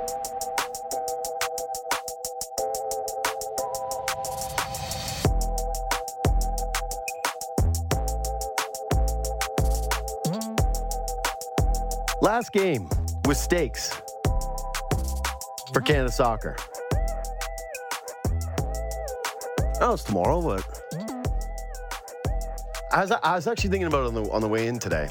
Last game with stakes for Canada Soccer. Oh, it's tomorrow, but I was actually thinking about it on the way in today.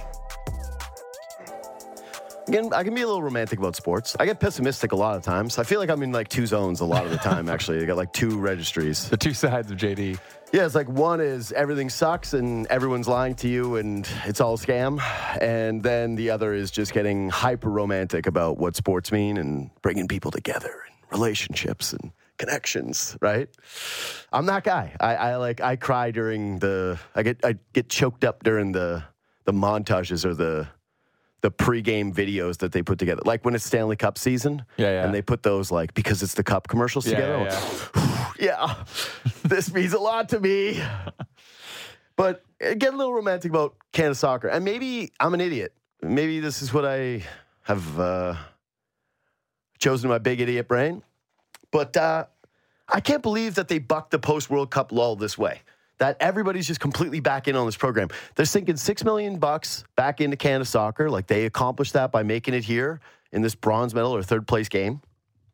Again, I can be a little romantic about sports. I get pessimistic a lot of times. I feel like I'm in like two zones a lot of the time, actually. I got like two registries. The two sides of JD. Yeah, it's like one is everything sucks and everyone's lying to you and it's all a scam. And then the other is just getting hyper romantic about what sports mean and bringing people together and relationships and connections, right? I'm that guy. I cry during I get choked up during the montages or the pregame videos that they put together. Like when it's Stanley Cup season. Yeah. And they put those like, because it's the cup commercials together. Yeah, this means a lot to me. But get a little romantic about Canada Soccer. And maybe I'm an idiot. Maybe this is what I have chosen in my big idiot brain. But I can't believe that they bucked the post-World Cup lull this way. That everybody's just completely back in on this program. They're sinking $6 million back into Canada Soccer. Like they accomplished that by making it here in this bronze medal or third place game.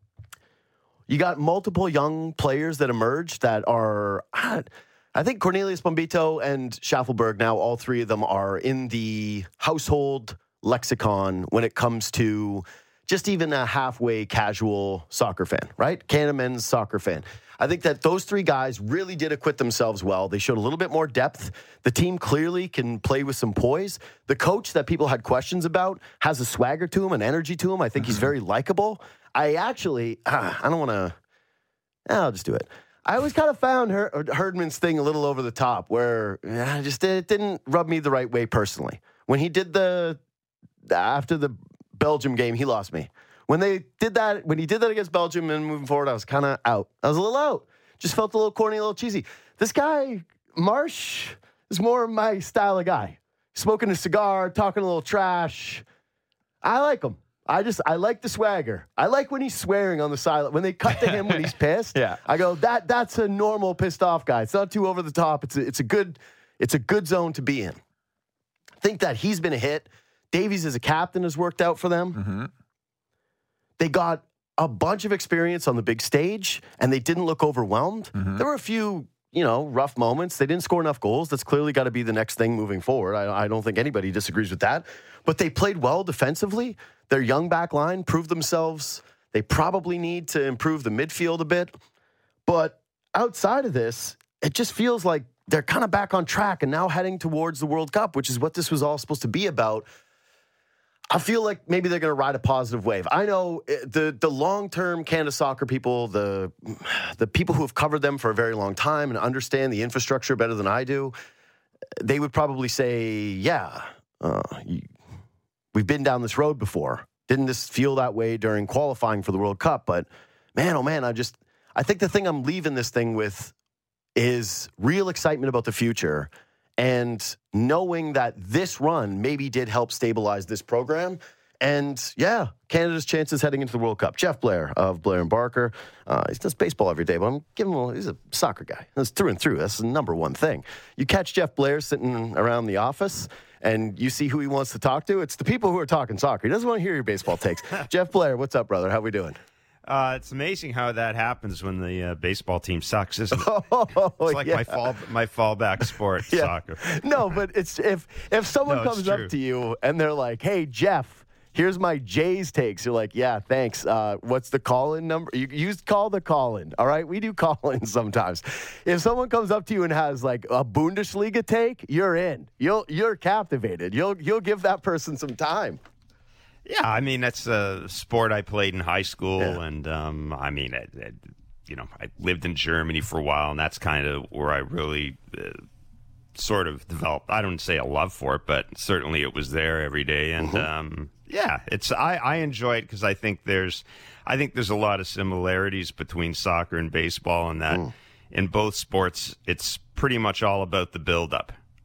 You got multiple young players that emerged that are, I think Cornelius Bombito and Schaffelberg now, all three of them are in the household lexicon when it comes to just even a halfway casual soccer fan, right? Canada men's soccer fan. I think that those three guys really did acquit themselves well. They showed a little bit more depth. The team clearly can play with some poise. The coach that people had questions about has a swagger to him, an energy to him. I think he's very likable. I actually, I don't want to, I'll just do it. I always kind of found Herdman's thing a little over the top where it didn't rub me the right way personally. When he did after the Belgium game, he lost me. When he did that against Belgium and moving forward, I was kind of out. I was a little out. Just felt a little corny, a little cheesy. This guy, Marsh, is more my style of guy. Smoking a cigar, talking a little trash. I like him. I like the swagger. I like when he's swearing on the sideline. When they cut to him when he's pissed, Yeah. I go, that's a normal pissed off guy. It's not too over the top. It's a good zone to be in. I think that he's been a hit. Davies as a captain has worked out for them. Mm-hmm. They got a bunch of experience on the big stage, and they didn't look overwhelmed. Mm-hmm. There were a few, rough moments. They didn't score enough goals. That's clearly got to be the next thing moving forward. I don't think anybody disagrees with that. But they played well defensively. Their young back line proved themselves. They probably need to improve the midfield a bit. But outside of this, it just feels like they're kind of back on track and now heading towards the World Cup, which is what this was all supposed to be about. I feel like maybe they're going to ride a positive wave. I know the long-term Canada Soccer people, the people who have covered them for a very long time and understand the infrastructure better than I do, they would probably say, we've been down this road before. Didn't this feel that way during qualifying for the World Cup? But man, oh man, I think the thing I'm leaving this thing with is real excitement about the future. And knowing that this run maybe did help stabilize this program. And yeah, Canada's chances heading into the World Cup. Jeff Blair of Blair and Barker. He does baseball every day, but I'm giving him he's a soccer guy. That's through and through. That's the number one thing. You catch Jeff Blair sitting around the office and you see who he wants to talk to. It's the people who are talking soccer. He doesn't want to hear your baseball takes. Jeff Blair, what's up, brother? How we doing? It's amazing how that happens when the baseball team sucks, isn't it? It's like my fallback sport, soccer. No, but it's if someone comes up to you and they're like, "Hey, Jeff, here's my Jays takes." You're like, "Yeah, thanks. What's the call-in number?" You call the call-in. All right, we do call-ins sometimes. If someone comes up to you and has like a Bundesliga take, you're in. You're captivated. You'll give that person some time. Yeah, I mean, that's a sport I played in high school, and I lived in Germany for a while, and that's kind of where I really sort of developed, I don't say a love for it, but certainly it was there every day, and I enjoy it because I think there's a lot of similarities between soccer and baseball, and that in both sports, it's pretty much all about the build-up.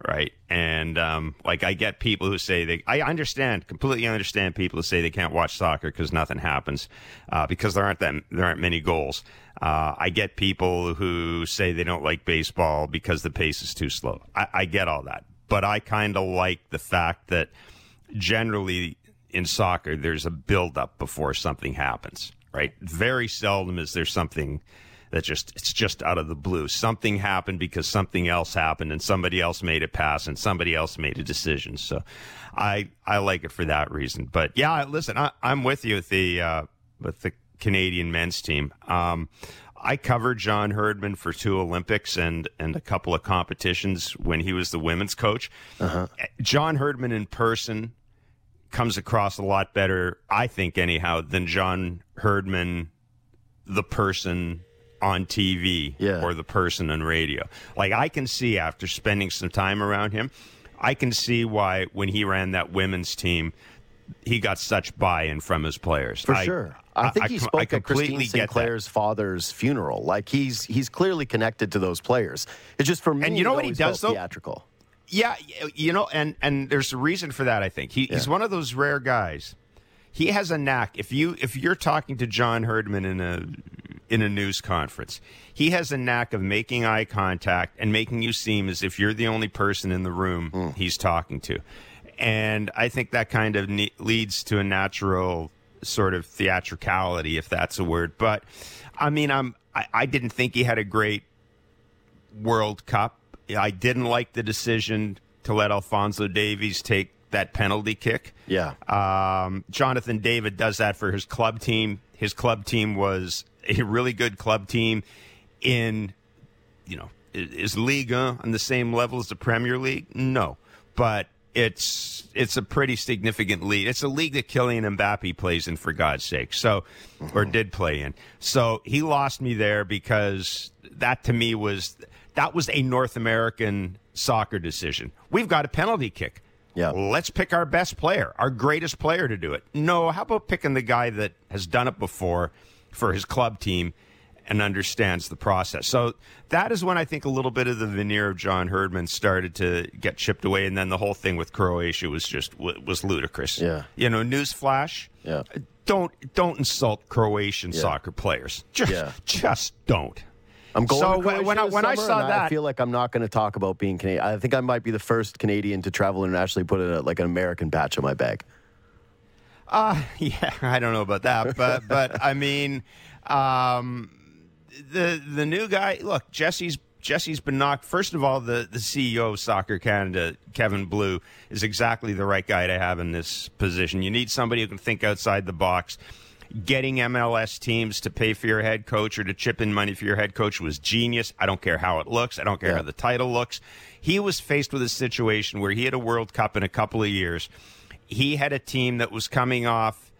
right? And I get people who say completely understand people who say they can't watch soccer because nothing happens, because there aren't many goals. I get people who say they don't like baseball because the pace is too slow. I get all that, but I kind of like the fact that generally in soccer there's a build-up before something happens, right? Very seldom is there something that it's just out of the blue. Something happened because something else happened, and somebody else made a pass, and somebody else made a decision. So, I like it for that reason. But yeah, listen, I'm with you with the Canadian men's team. I covered John Herdman for 2 Olympics and a couple of competitions when he was the women's coach. Uh-huh. John Herdman in person comes across a lot better, I think, anyhow, than John Herdman, the person on TV or the person on radio. Like, I can see, after spending some time around him, I can see why when he ran that women's team, he got such buy-in from his players. For sure. I think he spoke at Christine Sinclair's father's funeral. Like, he's clearly connected to those players. It's just, for me, and you know what he does, though? Theatrical. Yeah, and there's a reason for that, I think. He's one of those rare guys. He has a knack. If you're talking to John Herdman in a news conference, he has a knack of making eye contact and making you seem as if you're the only person in the room he's talking to. And I think that kind of leads to a natural sort of theatricality, if that's a word. But I mean, I didn't think he had a great World Cup. I didn't like the decision to let Alphonso Davies take that penalty kick. Yeah. Jonathan David does that for his club team. His club team was a really good club team in, is Liga on the same level as the Premier League? No. But it's a pretty significant league. It's a league that Kylian Mbappe plays in, for God's sake. So, or did play in. So he lost me there because that to me was a North American soccer decision. We've got a penalty kick. Yeah. Let's pick our best player, our greatest player to do it. No, how about picking the guy that has done it before for his club team and understands the process? So that is when I think a little bit of the veneer of John Herdman started to get chipped away, and then the whole thing with Croatia was ludicrous. Yeah. Newsflash. Yeah. Don't insult Croatian soccer players. Just don't. I'm going so to Croatia when I saw that, I feel like I'm not going to talk about being Canadian. I think I might be the first Canadian to travel internationally, put an American patch on my bag. Yeah, I don't know about that, but I mean, the new guy. Look, Jesse's been knocked. First of all, the CEO of Soccer Canada, Kevin Blue, is exactly the right guy to have in this position. You need somebody who can think outside the box. Getting MLS teams to pay for your head coach or to chip in money for your head coach was genius. I don't care how it looks. I don't care how the title looks. He was faced with a situation where he had a World Cup in a couple of years. He had a team that was coming off.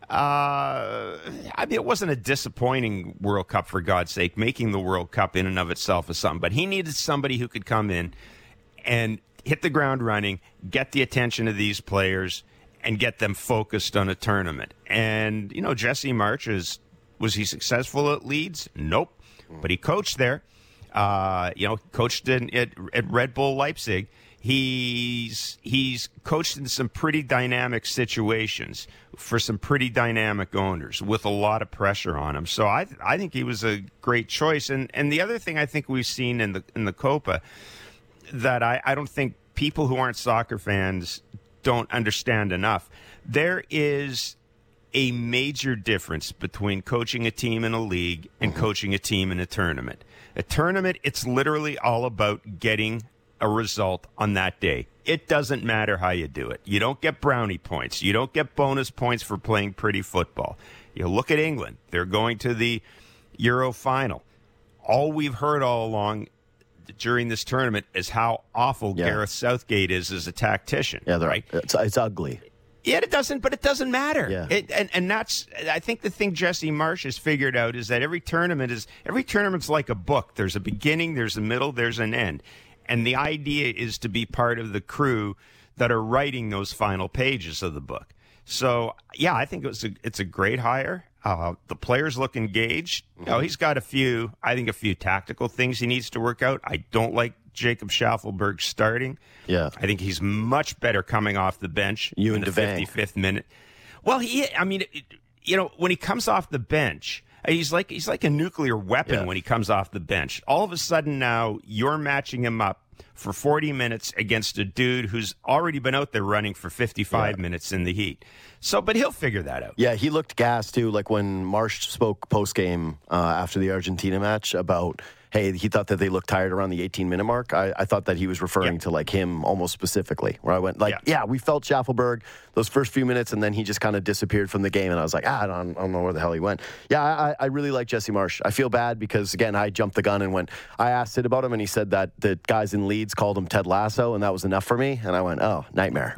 It wasn't a disappointing World Cup, for God's sake. Making the World Cup in and of itself is something. But he needed somebody who could come in and hit the ground running, get the attention of these players, and get them focused on a tournament. And, Jesse March, was he successful at Leeds? Nope. But he coached there. Coached at Red Bull Leipzig. He's coached in some pretty dynamic situations for some pretty dynamic owners with a lot of pressure on him. So I think he was a great choice. And the other thing I think we've seen in the Copa that I don't think people who aren't soccer fans don't understand enough. There is a major difference between coaching a team in a league and coaching a team in a tournament. A tournament, it's literally all about getting a result on that day. It doesn't matter how you do it. You don't get brownie points. You don't get bonus points for playing pretty football. You look at England. They're going to the Euro final. All we've heard all along during this tournament is how awful Gareth Southgate is as a tactician. Yeah, right. It's ugly. Yeah, it doesn't matter. Yeah. And that's, I think the thing Jesse Marsh has figured out is that every tournament's like a book. There's a beginning, there's a middle, there's an end. And the idea is to be part of the crew that are writing those final pages of the book. So, yeah, I think it's a great hire. The players look engaged. Mm-hmm. He's got a few tactical things he needs to work out. I don't like Jacob Schaffelberg starting. Yeah. I think he's much better coming off the bench in the 55th minute. Well, when he comes off the bench, he's like a nuclear weapon when he comes off the bench. All of a sudden now you're matching him up for 40 minutes against a dude who's already been out there running for 55 minutes in the heat. So, but he'll figure that out. Yeah, he looked gassed too. Like when Marsh spoke post-game after the Argentina match about, hey, he thought that they looked tired around the 18-minute mark. I thought that he was referring to like him almost specifically, where I went like, we felt Schaffelberg those first few minutes, and then he just kind of disappeared from the game, and I was like, I don't know where the hell he went. Yeah, I really like Jesse Marsh. I feel bad because, again, I jumped the gun and I asked Sid about him, and he said that the guys in Leeds called him Ted Lasso, and that was enough for me, and I went, oh, nightmare.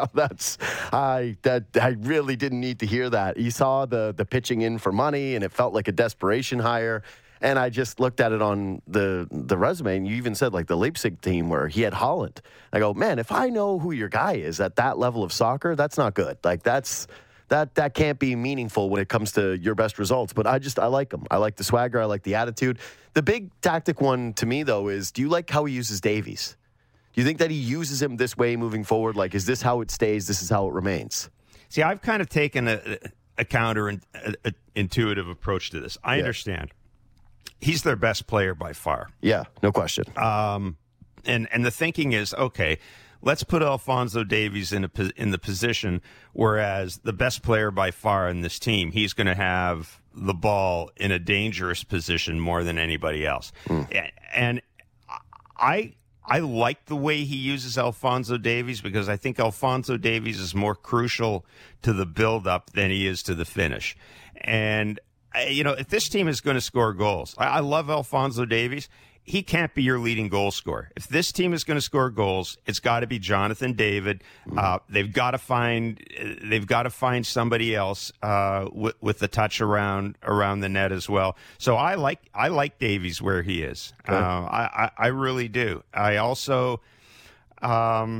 I really didn't need to hear that. You saw the pitching in for money, and it felt like a desperation hire. And I just looked at it on the resume, and you even said, like, the Leipzig team where he had Holland. I go, man, if I know who your guy is at that level of soccer, that's not good. Like, that can't be meaningful when it comes to your best results. But I like him. I like the swagger. I like the attitude. The big tactic one to me, though, is do you like how he uses Davies? Do you think that he uses him this way moving forward? Like, is this how it stays? This is how it remains? See, I've kind of taken a counterintuitive approach to this. I understand. He's their best player by far. Yeah, no question. And the thinking is, okay, let's put Alphonso Davies in the position, whereas the best player by far in this team, he's going to have the ball in a dangerous position more than anybody else. And I like the way he uses Alphonso Davies because I think Alphonso Davies is more crucial to the build-up than he is to the finish. And if this team is going to score goals, I love Alphonso Davies. He can't be your leading goal scorer. If this team is going to score goals, it's got to be Jonathan David. They've got to find somebody else with the touch around the net as well. So I like Davies where he is. I really do. I also I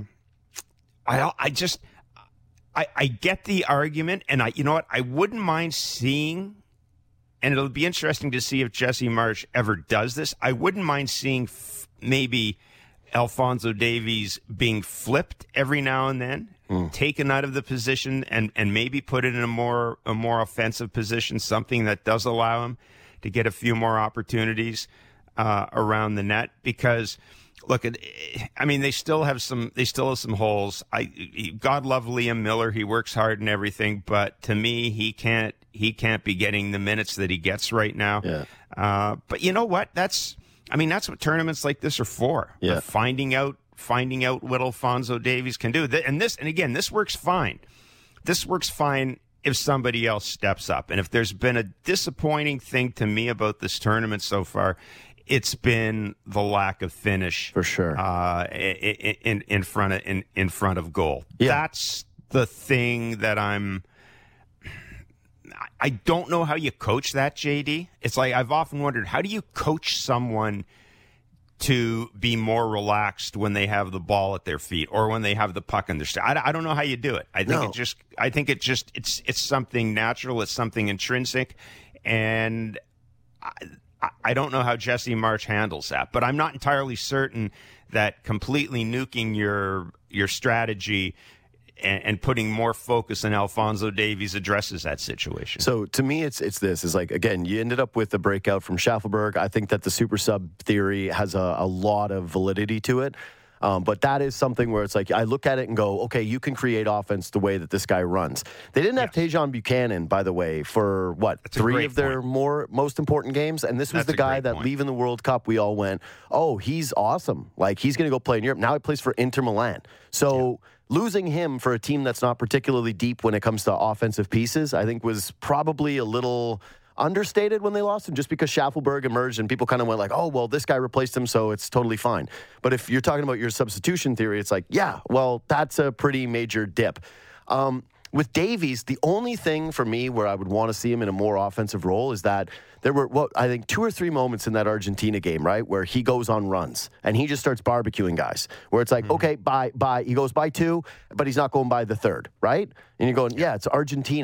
get the argument, and I wouldn't mind seeing. And it'll be interesting to see if Jesse Marsh ever does this. I wouldn't mind seeing maybe Alphonso Davies being flipped every now and then, taken out of the position and maybe put it in a more offensive position, something that does allow him to get a few more opportunities around the net. Because look, they still have some holes. God love Liam Miller. He works hard and everything, but to me, he can't be getting the minutes that he gets right now. Yeah. But you know what? That's what tournaments like this are for. Yeah. Finding out what Alphonso Davies can do. And again, this works fine. This works fine if somebody else steps up. And if there's been a disappointing thing to me about this tournament so far, it's been the lack of finish for sure in front of goal. Yeah. That's the thing that I don't know how you coach that, JD. It's like I've often wondered, how do you coach someone to be more relaxed when they have the ball at their feet or when they have the puck in their stick? I don't know how you do it. I think it's something natural. It's something intrinsic, and I don't know how Jesse Marsh handles that. But I'm not entirely certain that completely nuking your strategy and putting more focus on Alphonso Davies addresses that situation. So to me, it's like, again, you ended up with the breakout from Schaffelberg. I think that the super sub theory has a lot of validity to it. But that is something where it's like, I look at it and go, okay, you can create offense the way that this guy runs. They didn't have Tajon Buchanan, by the way, for three of their most important games. And this was the guy that leaving the World Cup, we all went, oh, he's awesome. Like, he's going to go play in Europe. Now he plays for Inter Milan. So losing him for a team that's not particularly deep when it comes to offensive pieces, I think was probably a little understated when they lost him, just because Schaffelberg emerged and people kind of went like, oh, well, this guy replaced him, so it's totally fine. But if you're talking about your substitution theory, it's like, yeah, well, that's a pretty major dip. With Davies, the only thing for me where I would want to see him in a more offensive role is that there were, I think 2 or 3 moments in that Argentina game, right, where he goes on runs and he just starts barbecuing guys, where it's like, okay, bye. He goes by 2, but he's not going by the 3rd, right? And you're going, yeah, it's Argentina.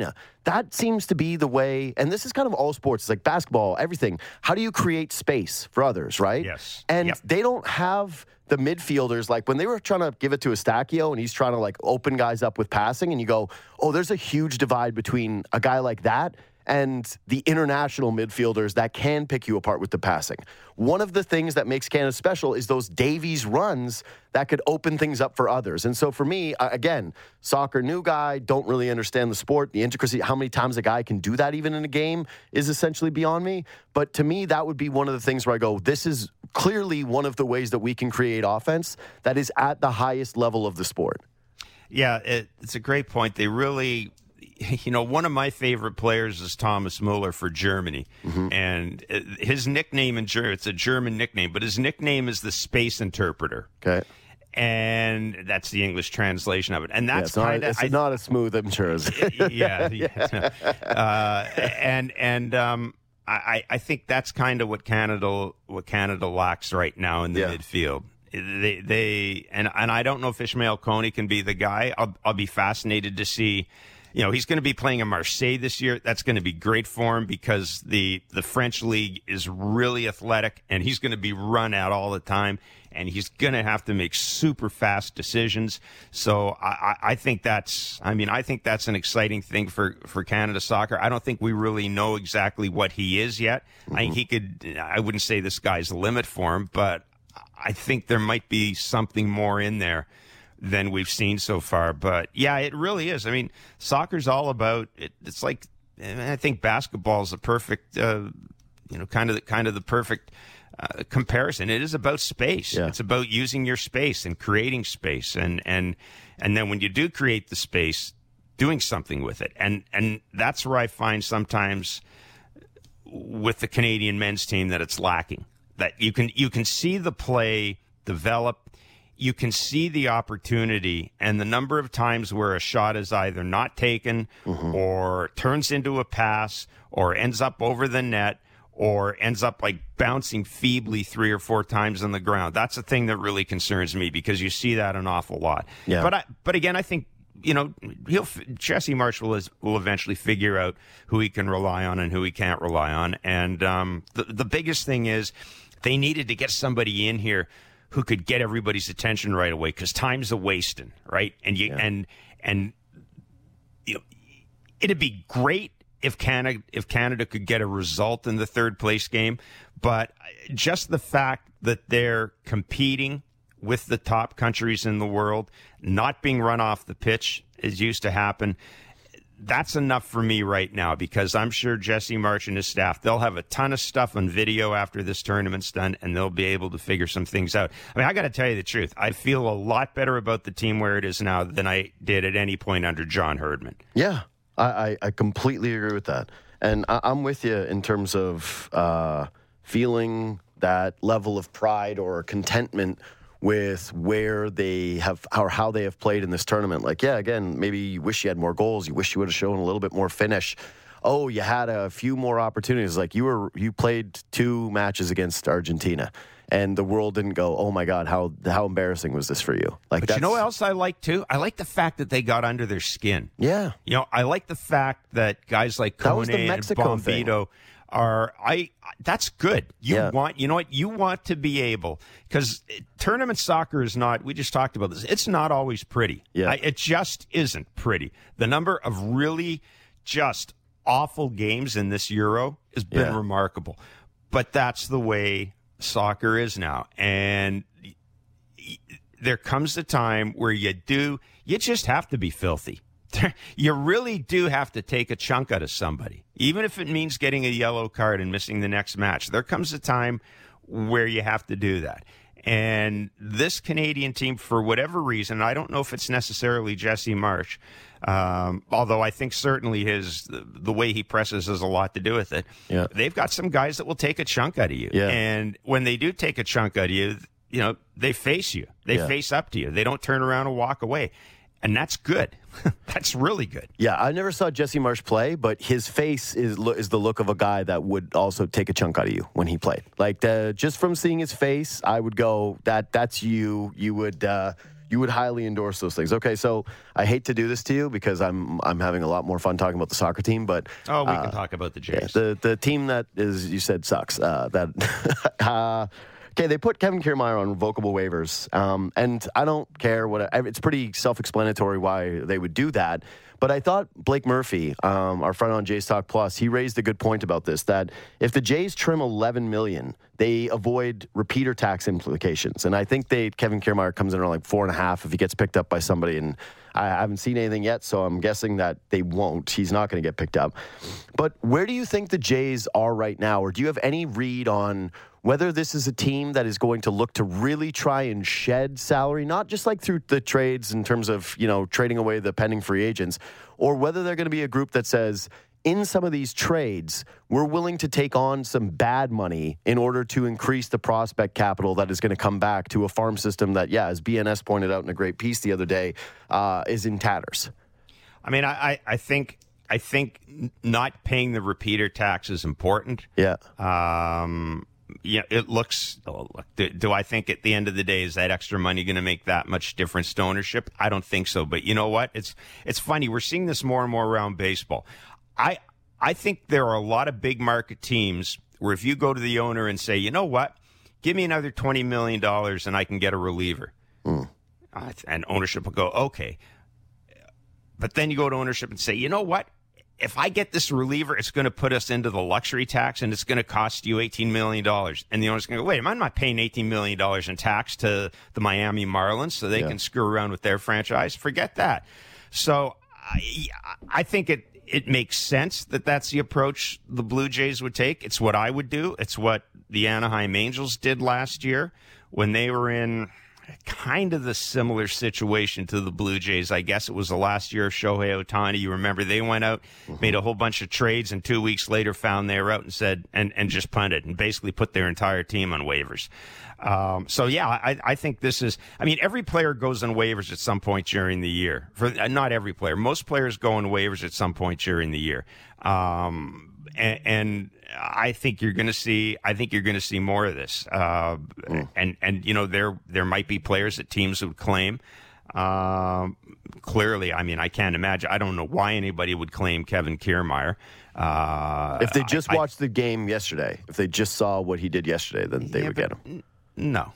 that seems to be the way, and this is kind of all sports. It's like basketball, everything. How do you create space for others, right? Yes. And they don't have the midfielders, like when they were trying to give it to Eustáquio and he's trying to like open guys up with passing, and you go, oh, there's a huge divide between a guy like that and the international midfielders that can pick you apart with the passing. One of the things that makes Canada special is those Davies runs that could open things up for others. And so for me, again, soccer new guy, don't really understand the sport, the intricacy, how many times a guy can do that even in a game is essentially beyond me. But to me, that would be one of the things where I go, this is clearly one of the ways that we can create offense that is at the highest level of the sport. Yeah, it's a great point. They really... one of my favorite players is Thomas Muller for Germany. And his nickname in German, it's a German nickname, but his nickname is the space interpreter. Okay. And that's the English translation of it. And that's kind of... It's not as smooth, I'm sure. I think that's kind of what Canada lacks right now in the midfield. And I don't know if Ishmael Koney can be the guy. I'll be fascinated to see... he's going to be playing in Marseille this year. That's going to be great for him because the French league is really athletic, and he's going to be run out all the time, and he's going to have to make super fast decisions. So I think that's an exciting thing for Canada soccer. I don't think we really know exactly what he is yet. I think I wouldn't say the sky's the limit for him, but I think there might be something more in there than we've seen so far. But yeah, it really is. I mean, soccer's all about it. It's like, I think basketball is the perfect, kind of the perfect comparison. It is about space. Yeah. It's about using your space and creating space, and then when you do create the space, doing something with it. And that's where I find sometimes with the Canadian men's team that it's lacking. That you can see the play develop. You can see the opportunity, and the number of times where a shot is either not taken or turns into a pass or ends up over the net or ends up like bouncing feebly 3 or 4 times on the ground. That's the thing that really concerns me because you see that an awful lot. Yeah. But again, I think, Jesse Marsch will eventually figure out who he can rely on and who he can't rely on. And the biggest thing is they needed to get somebody in here who could get everybody's attention right away, because time's a wasting, right? And it'd be great if Canada could get a result in the third place game, but just the fact that they're competing with the top countries in the world, not being run off the pitch as used to happen, that's enough for me right now, because I'm sure Jesse Marsch and his staff, they'll have a ton of stuff on video after this tournament's done, and they'll be able to figure some things out. I mean, I got to tell you the truth. I feel a lot better about the team where it is now than I did at any point under John Herdman. Yeah, I completely agree with that. And I'm with you in terms of feeling that level of pride or contentment with where they have or how they have played in this tournament. Like, yeah, again, maybe you wish you had more goals. You wish you would have shown a little bit more finish. Oh, you had a few more opportunities. Like you played 2 matches against Argentina, and the world didn't go, oh my God, how embarrassing was this for you? Like, but you know what else I like too? I like the fact that they got under their skin. Yeah. I like the fact that guys like Kone and Bombito that's good. You want to be able, because tournament soccer is not, we just talked about this, it's not always pretty. Yeah. It just isn't pretty. The number of really just awful games in this Euro has been remarkable. But that's the way soccer is now. And there comes a time where you just have to be filthy. You really do have to take a chunk out of somebody, even if it means getting a yellow card and missing the next match. There comes a time where you have to do that. And this Canadian team, for whatever reason, I don't know if it's necessarily Jesse Marsch, although I think certainly the way he presses has a lot to do with it. Yeah. They've got some guys that will take a chunk out of you. Yeah. And when they do take a chunk out of you, they face you. They face up to you. They don't turn around and walk away. And that's good. That's really good. Yeah, I never saw Jesse Marsch play, but his face is the look of a guy that would also take a chunk out of you when he played. Like, just from seeing his face, I would go, that's you. You would you would highly endorse those things. Okay, so I hate to do this to you because I'm having a lot more fun talking about the soccer team, but we can talk about the Jays. Yeah, the team that is, you said, sucks. Okay, they put Kevin Kiermaier on revocable waivers, and I don't care it's pretty self-explanatory why they would do that. But I thought Blake Murphy, our friend on Jays Talk Plus, he raised a good point about this, that if the Jays trim $11 million, they avoid repeater tax implications. And I think Kevin Kiermaier comes in around like 4.5 if he gets picked up by somebody. And I haven't seen anything yet, so I'm guessing that they won't. He's not going to get picked up. But where do you think the Jays are right now? Or do you have any read on whether this is a team that is going to look to really try and shed salary, not just like through the trades in terms of, trading away the pending free agents, or whether they're going to be a group that says, in some of these trades, we're willing to take on some bad money in order to increase the prospect capital that is going to come back to a farm system that, as BNS pointed out in a great piece the other day, is in tatters. I mean, I think not paying the repeater tax is important. Yeah. It looks. Do I think at the end of the day is that extra money going to make that much difference to ownership? I don't think so. But you know what? It's funny. We're seeing this more and more around baseball. I think there are a lot of big market teams where if you go to the owner and say, you know what, give me another $20 million and I can get a reliever, and ownership will go, okay. But then you go to ownership and say, you know what? If I get this reliever, it's going to put us into the luxury tax, and it's going to cost you $18 million. And the owner's going to go, wait, I'm not paying $18 million in tax to the Miami Marlins so they can screw around with their franchise. Forget that. So I think it makes sense that that's the approach the Blue Jays would take. It's what I would do. It's what the Anaheim Angels did last year when they were in kind of the similar situation to the Blue Jays. I guess it was the last year of Shohei Ohtani. You remember they went out, made a whole bunch of trades, and 2 weeks later found they were out and said, and just punted and basically put their entire team on waivers. I think this is, every player goes on waivers at some point during the year. Not every player. Most players go on waivers at some point during the year. And I think you're going to see more of this. There might be players that teams would claim. Clearly, I can't imagine. I don't know why anybody would claim Kevin Kiermaier. If they just watched the game yesterday, if they just saw what he did yesterday, then they would get him. No,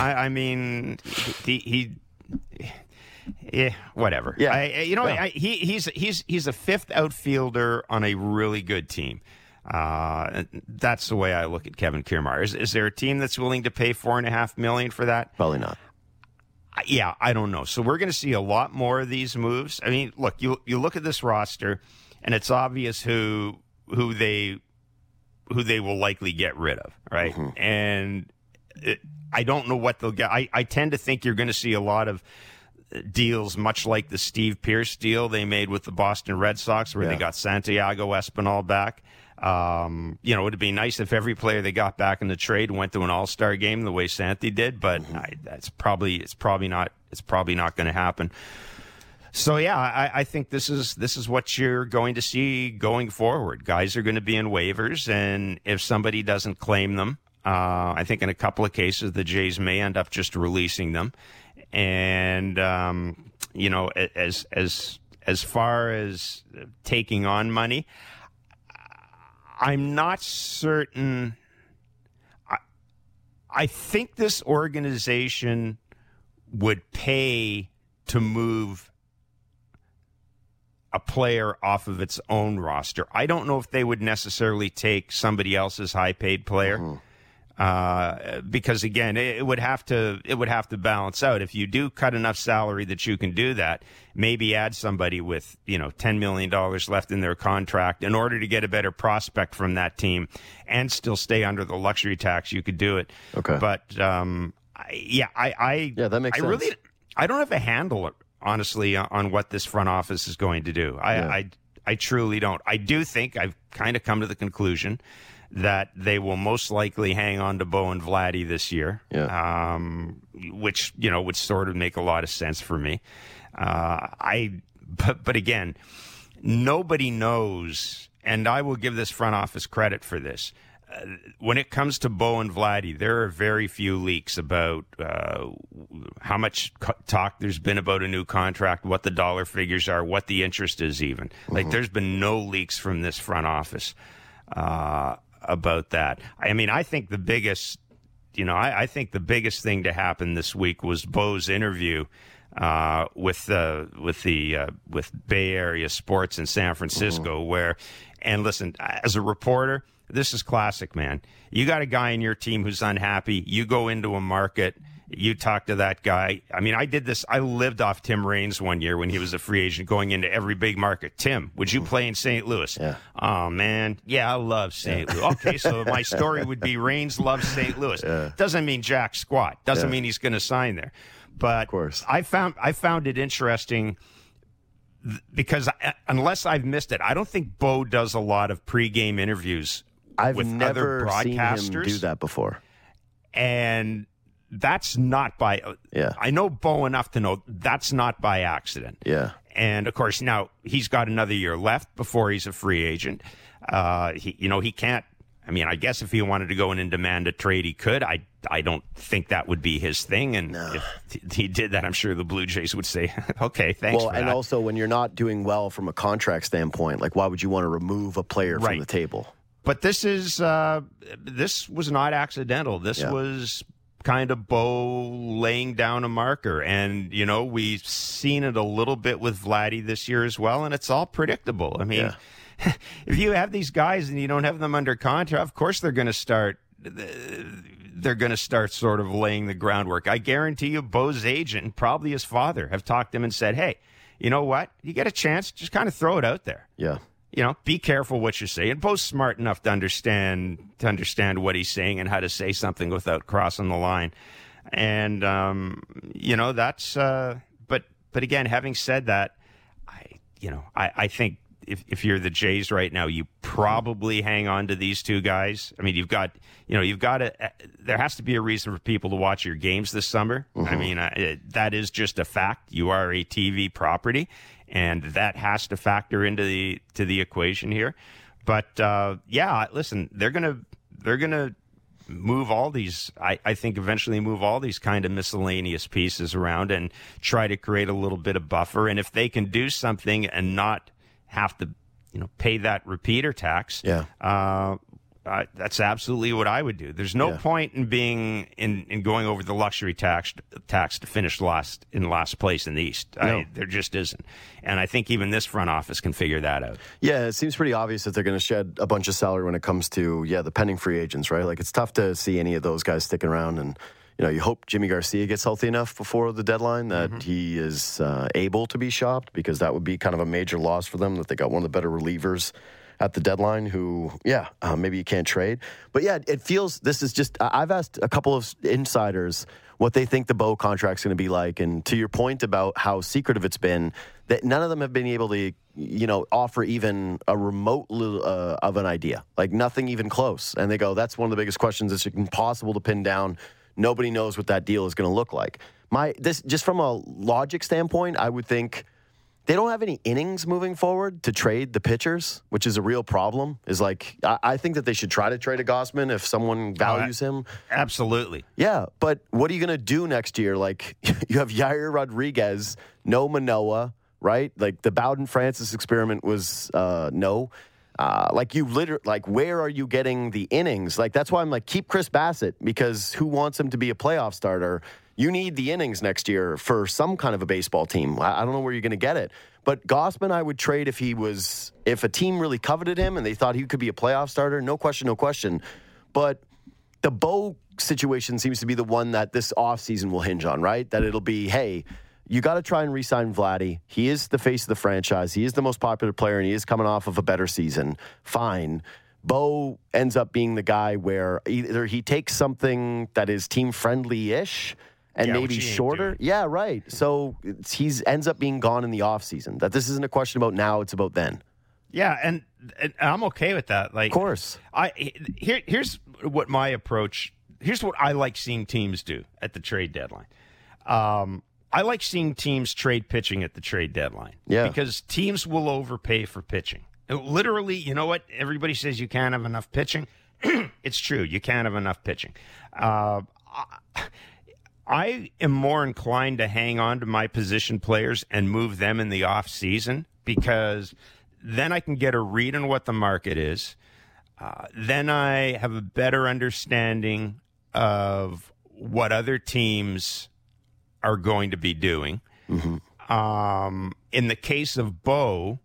whatever. Yeah. He's a fifth outfielder on a really good team. That's the way I look at Kevin Kiermaier. Is there a team that's willing to pay $4.5 million for that? Probably not. I don't know. So we're going to see a lot more of these moves. Look, you look at this roster, and it's obvious who they will likely get rid of, right? Mm-hmm. And I don't know what they'll get. I tend to think you're going to see a lot of deals much like the Steve Pearce deal they made with the Boston Red Sox, where they got Santiago Espinal back. It would be nice if every player they got back in the trade went to an All-Star game the way Santi did, but it's probably not going to happen. So I think this is what you're going to see going forward. Guys are going to be in waivers, and if somebody doesn't claim them, I think in a couple of cases the Jays may end up just releasing them. And as far as taking on money, I'm not certain. I think this organization would pay to move a player off of its own roster. I don't know if they would necessarily take somebody else's high-paid player. Mm-hmm. Because again, it would have to balance out. If you do cut enough salary that you can do that, maybe add somebody with $10 million left in their contract in order to get a better prospect from that team and still stay under the luxury tax. You could do it. Okay, but that makes sense. I don't have a handle, honestly, on what this front office is going to do. I truly don't. I do think I've kind of come to the conclusion that they will most likely hang on to Bo and Vladdy this year, which would sort of make a lot of sense for me. But again, nobody knows, and I will give this front office credit for this. when it comes to Bo and Vladdy, there are very few leaks about how much talk there's been about a new contract, what the dollar figures are, what the interest is even. Like, there's been no leaks from this front office about that. I mean, I think the biggest, I think the biggest thing to happen this week was Bo's interview with Bay Area Sports in San Francisco, where, and listen, as a reporter, this is classic, man. You got a guy in your team who's unhappy. You go into a market. You talk to that guy. I mean, I did this. I lived off Tim Raines one year when he was a free agent, going into every big market. Tim, would you play in St. Louis? Yeah. Oh, man. Yeah, I love St. Louis. Okay, so my story would be Raines loves St. Louis. Yeah. Doesn't mean jack squat. Doesn't mean he's going to sign there. But of course. I found it interesting because unless I've missed it, I don't think Bo does a lot of pregame interviews with other broadcasters. Seen him do that before. And that's not by... I know Bo enough to know that's not by accident. Yeah. And, of course, now he's got another year left before he's a free agent. He can't... I mean, I guess if he wanted to go in and demand a trade, he could. I don't think that would be his thing. And if he did that, I'm sure the Blue Jays would say, okay, thanks for that. And also, when you're not doing well from a contract standpoint, like, why would you want to remove a player from the table? But this was not accidental. This was kind of Bo laying down a marker. And, we've seen it a little bit with Vladdy this year as well, and it's all predictable. I mean, if you have these guys and you don't have them under contract, of course they're going to start sort of laying the groundwork. I guarantee you Bo's agent and probably his father have talked to him and said, hey, you know what? You get a chance, just kind of throw it out there. Yeah. Be careful what you say. And Bo's smart enough to understand what he's saying and how to say something without crossing the line. And, that's, but again, having said that, I think if you're the Jays right now, you probably hang on to these two guys. I mean, there has to be a reason for people to watch your games this summer. I mean, that is just a fact. You are a TV property. And that has to factor into the equation here. But listen, they're gonna move all these. I think eventually move all these kind of miscellaneous pieces around and try to create a little bit of buffer. And if they can do something and not have to, pay that repeater tax, that's absolutely what I would do. There's no point in being in going over the luxury tax to finish in last place in the East. No. There just isn't. And I think even this front office can figure that out. Yeah, it seems pretty obvious that they're going to shed a bunch of salary when it comes to the pending free agents, right? Like, it's tough to see any of those guys sticking around, and you hope Jimmy Garcia gets healthy enough before the deadline that he is able to be shopped, because that would be kind of a major loss for them, that they got one of the better relievers at the deadline who, maybe you can't trade. But it feels, this is just, I've asked a couple of insiders what they think the Bo contract's going to be like. And to your point about how secretive it's been, that none of them have been able to, offer even a remote of an idea, like nothing even close. And they go, that's one of the biggest questions that's impossible to pin down. Nobody knows what that deal is going to look like. This just from a logic standpoint, I would think they don't have any innings moving forward to trade the pitchers, which is a real problem. I think that they should try to trade a Gausman if someone values him. Absolutely. Yeah, but what are you going to do next year? Like, you have Yair Rodriguez, no Manoah, right? Like, the Bowden-Francis experiment was no. Where are you getting the innings? Like, that's why I'm like, keep Chris Bassett, because who wants him to be a playoff starter? You need the innings next year for some kind of a baseball team. I don't know where you're going to get it. But Gausman, I would trade if a team really coveted him and they thought he could be a playoff starter. No question. But the Bo situation seems to be the one that this offseason will hinge on, right? That it'll be, hey, you got to try and re-sign Vladdy. He is the face of the franchise. He is the most popular player, and he is coming off of a better season. Fine. Bo ends up being the guy where either he takes something that is team-friendly-ish and maybe shorter. Yeah, right. So he ends up being gone in the offseason. That this isn't a question about now, it's about then. Yeah, and I'm okay with that. Like, of course. Here's what my approach. Here's what I like seeing teams do at the trade deadline. I like seeing teams trade pitching at the trade deadline. Yeah. Because teams will overpay for pitching. Literally, you know what? Everybody says you can't have enough pitching. It's true. You can't have enough pitching. I am more inclined to hang on to my position players and move them in the off season, because then I can get a read on what the market is. Then I have a better understanding of what other teams are going to be doing. Mm-hmm. In the case of Bo,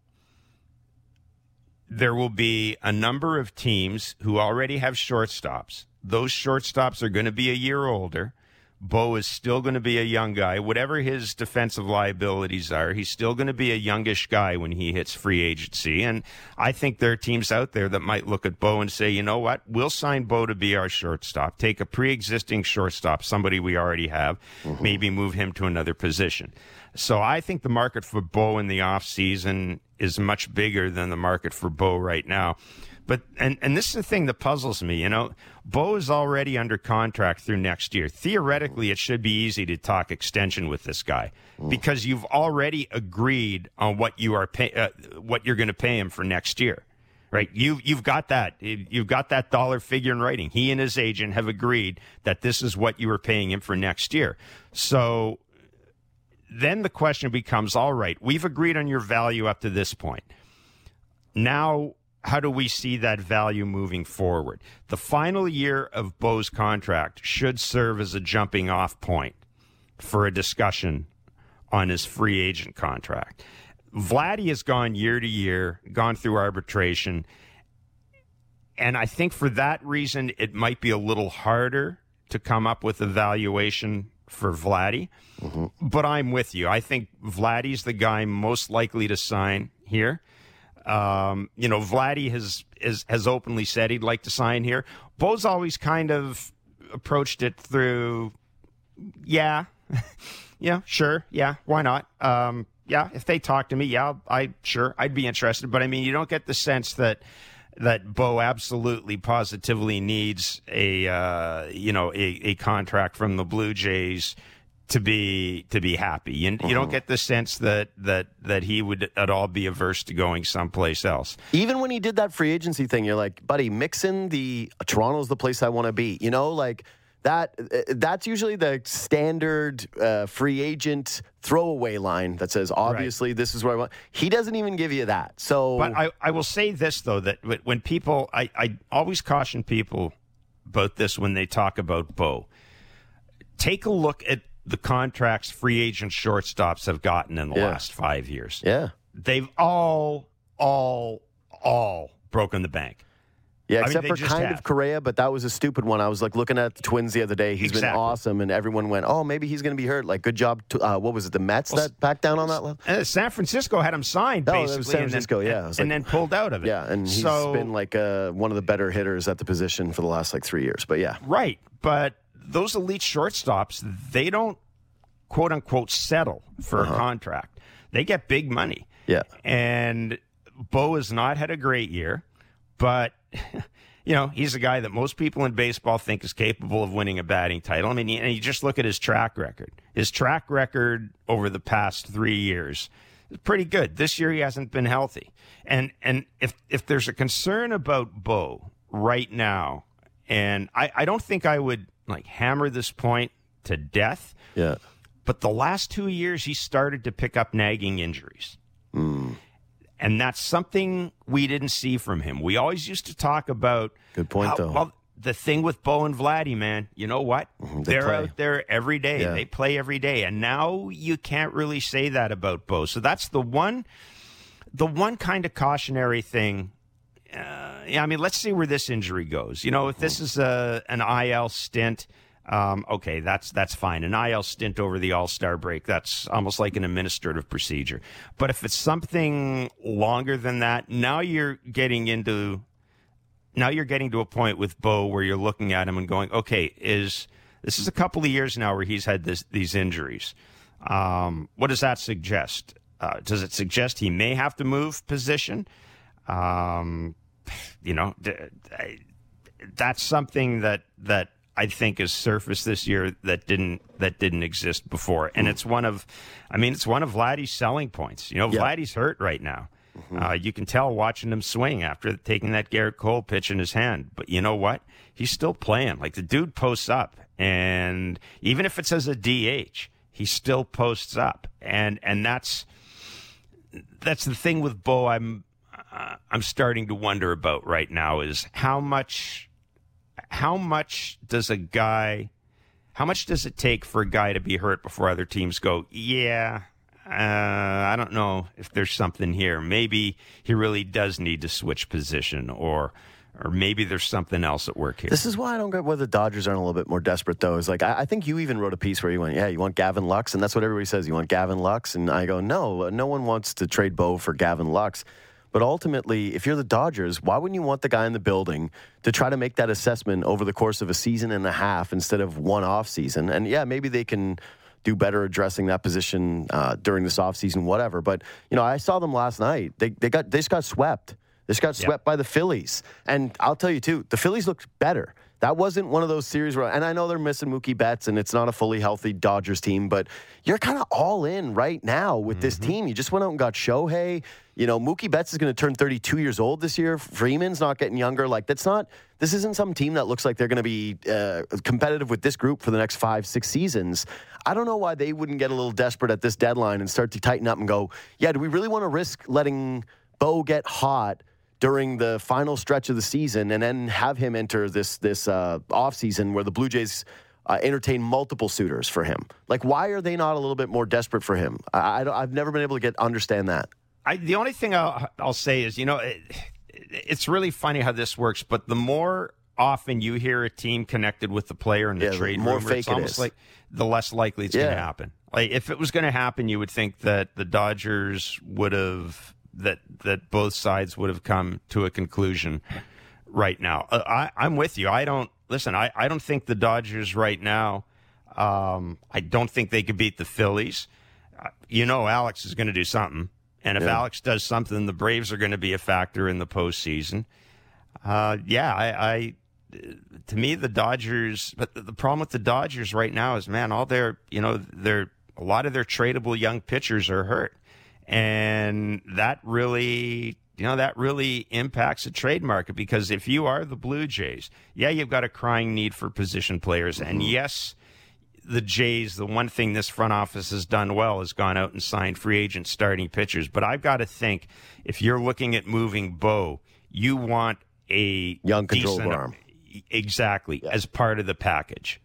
there will be a number of teams who already have shortstops. Those shortstops are going to be a year older. Bo is still going to be a young guy. Whatever his defensive liabilities are, he's still going to be a youngish guy when he hits free agency. And I think there are teams out there that might look at Bo and say, you know what, we'll sign Bo to be our shortstop. Take a pre-existing shortstop, somebody we already have, maybe move him to another position. So I think the market for Bo in the offseason is much bigger than the market for Bo right now. But and this is the thing that puzzles me. You know, Bo is already under contract through next year. Theoretically, it should be easy to talk extension with this guy because you've already agreed on what you are what you're going to pay him for next year, right? You've got that. You've got that dollar figure in writing. He and his agent have agreed that this is what you are paying him for next year. So then the question becomes, all right, we've agreed on your value up to this point. Now, how do we see that value moving forward? The final year of Bo's contract should serve as a jumping off point for a discussion on his free agent contract. Vladdy has gone year to year, gone through arbitration, and I think for that reason it might be a little harder to come up with a valuation for Vladdy. Mm-hmm. But I'm with you. I think Vladdy's the guy most likely to sign here. Vladdy has openly said he'd like to sign here. Bo's always kind of approached it through, yeah, sure, yeah, why not? If they talk to me, I'd be interested. But I mean, you don't get the sense that Bo absolutely positively needs a contract from the Blue Jays to be happy. And you don't get the sense that he would at all be averse to going someplace else. Even when he did that free agency thing, you're like, buddy, mix in the Toronto's the place I want to be. You know, like that's usually the standard free agent throwaway line that says, obviously, right, this is where I want. He doesn't even give you that. So, but I will say this, though, that when people, I always caution people about this when they talk about Bo. Take a look at the contracts free agent shortstops have gotten in the last 5 years. Yeah. They've all broken the bank. Yeah, except for kind of Correa, but that was a stupid one. I was like looking at the Twins the other day. He's been awesome, and everyone went, oh, maybe he's going to be hurt. Like, good job. What was it, the Mets that backed down on that level? San Francisco had him signed, basically. That was San Francisco, and then pulled out of it. Yeah, and he's been like one of the better hitters at the position for the last 3 years. But yeah. Right, but those elite shortstops, they don't, quote-unquote, settle for a contract. They get big money. Yeah. And Bo has not had a great year, but, he's a guy that most people in baseball think is capable of winning a batting title. I mean, you just look at his track record. His track record over the past 3 years is pretty good. This year he hasn't been healthy. And if there's a concern about Bo right now, and I don't think I would hammer this point to death. Yeah. But the last 2 years, he started to pick up nagging injuries. Mm. And that's something we didn't see from him. We always used to talk about... Good point, though. Well, the thing with Bo and Vladdy, man, you know what? They're out there every day. Yeah. They play every day. And now you can't really say that about Bo. So that's the one kind of cautionary thing. Let's see where this injury goes. If this is an IL stint... okay, that's fine. An IL stint over the All-Star break, that's almost like an administrative procedure. But if it's something longer than that, now you're getting to a point with Bo where you're looking at him and going, okay, this is a couple of years now where he's had these injuries. What does that suggest? Does it suggest he may have to move position? That's something that I think has surfaced this year that didn't exist before, and it's one of Vladdy's selling points. Vladdy's hurt right now, You can tell watching him swing after taking that Garrett Cole pitch in his hand. But you know what? He's still playing. Like, the dude posts up. And even if it's as a DH, he still posts up. And that's the thing with Bo I'm starting to wonder about right now is how much does it take for a guy to be hurt before other teams go, I don't know if there's something here. Maybe he really does need to switch position, or maybe there's something else at work here. This is why I don't get why the Dodgers aren't a little bit more desperate, though. Is like, I think you even wrote a piece where you went, you want Gavin Lux? And that's what everybody says. You want Gavin Lux? And I go, no one wants to trade Bo for Gavin Lux. But ultimately, if you're the Dodgers, why wouldn't you want the guy in the building to try to make that assessment over the course of a season and a half instead of one off season? And maybe they can do better addressing that position during this offseason, whatever. But, I saw them last night. They just got swept. They just got swept by the Phillies. And I'll tell you, too, the Phillies looked better. That wasn't one of those series where, and I know they're missing Mookie Betts, and it's not a fully healthy Dodgers team, but you're kind of all in right now with this team. You just went out and got Shohei. Mookie Betts is going to turn 32 years old this year. Freeman's not getting younger. Like, this isn't some team that looks like they're going to be competitive with this group for the next 5-6 seasons. I don't know why they wouldn't get a little desperate at this deadline and start to tighten up and go, do we really want to risk letting Bo get hot during the final stretch of the season and then have him enter this offseason where the Blue Jays entertain multiple suitors for him? Like, why are they not a little bit more desperate for him? I've never been able to understand that. The only thing I'll say is, it's really funny how this works, but the more often you hear a team connected with the player in the trade rumor, it's almost like the less likely it's going to happen. Like, if it was going to happen, you would think that the Dodgers would have that both sides would have come to a conclusion right now. I'm with you. I don't think the Dodgers right now, I don't think they could beat the Phillies. Alex is going to do something. And if Alex does something, the Braves are going to be a factor in the postseason. To me, the Dodgers, but the problem with the Dodgers right now is, man, all a lot of their tradable young pitchers are hurt. And that really impacts the trade market, because if you are the Blue Jays, you've got a crying need for position players. And yes, the Jays, the one thing this front office has done well is gone out and signed free agent starting pitchers. But I've got to think, if you're looking at moving Bo, you want a young controllable arm. Exactly, as part of the package.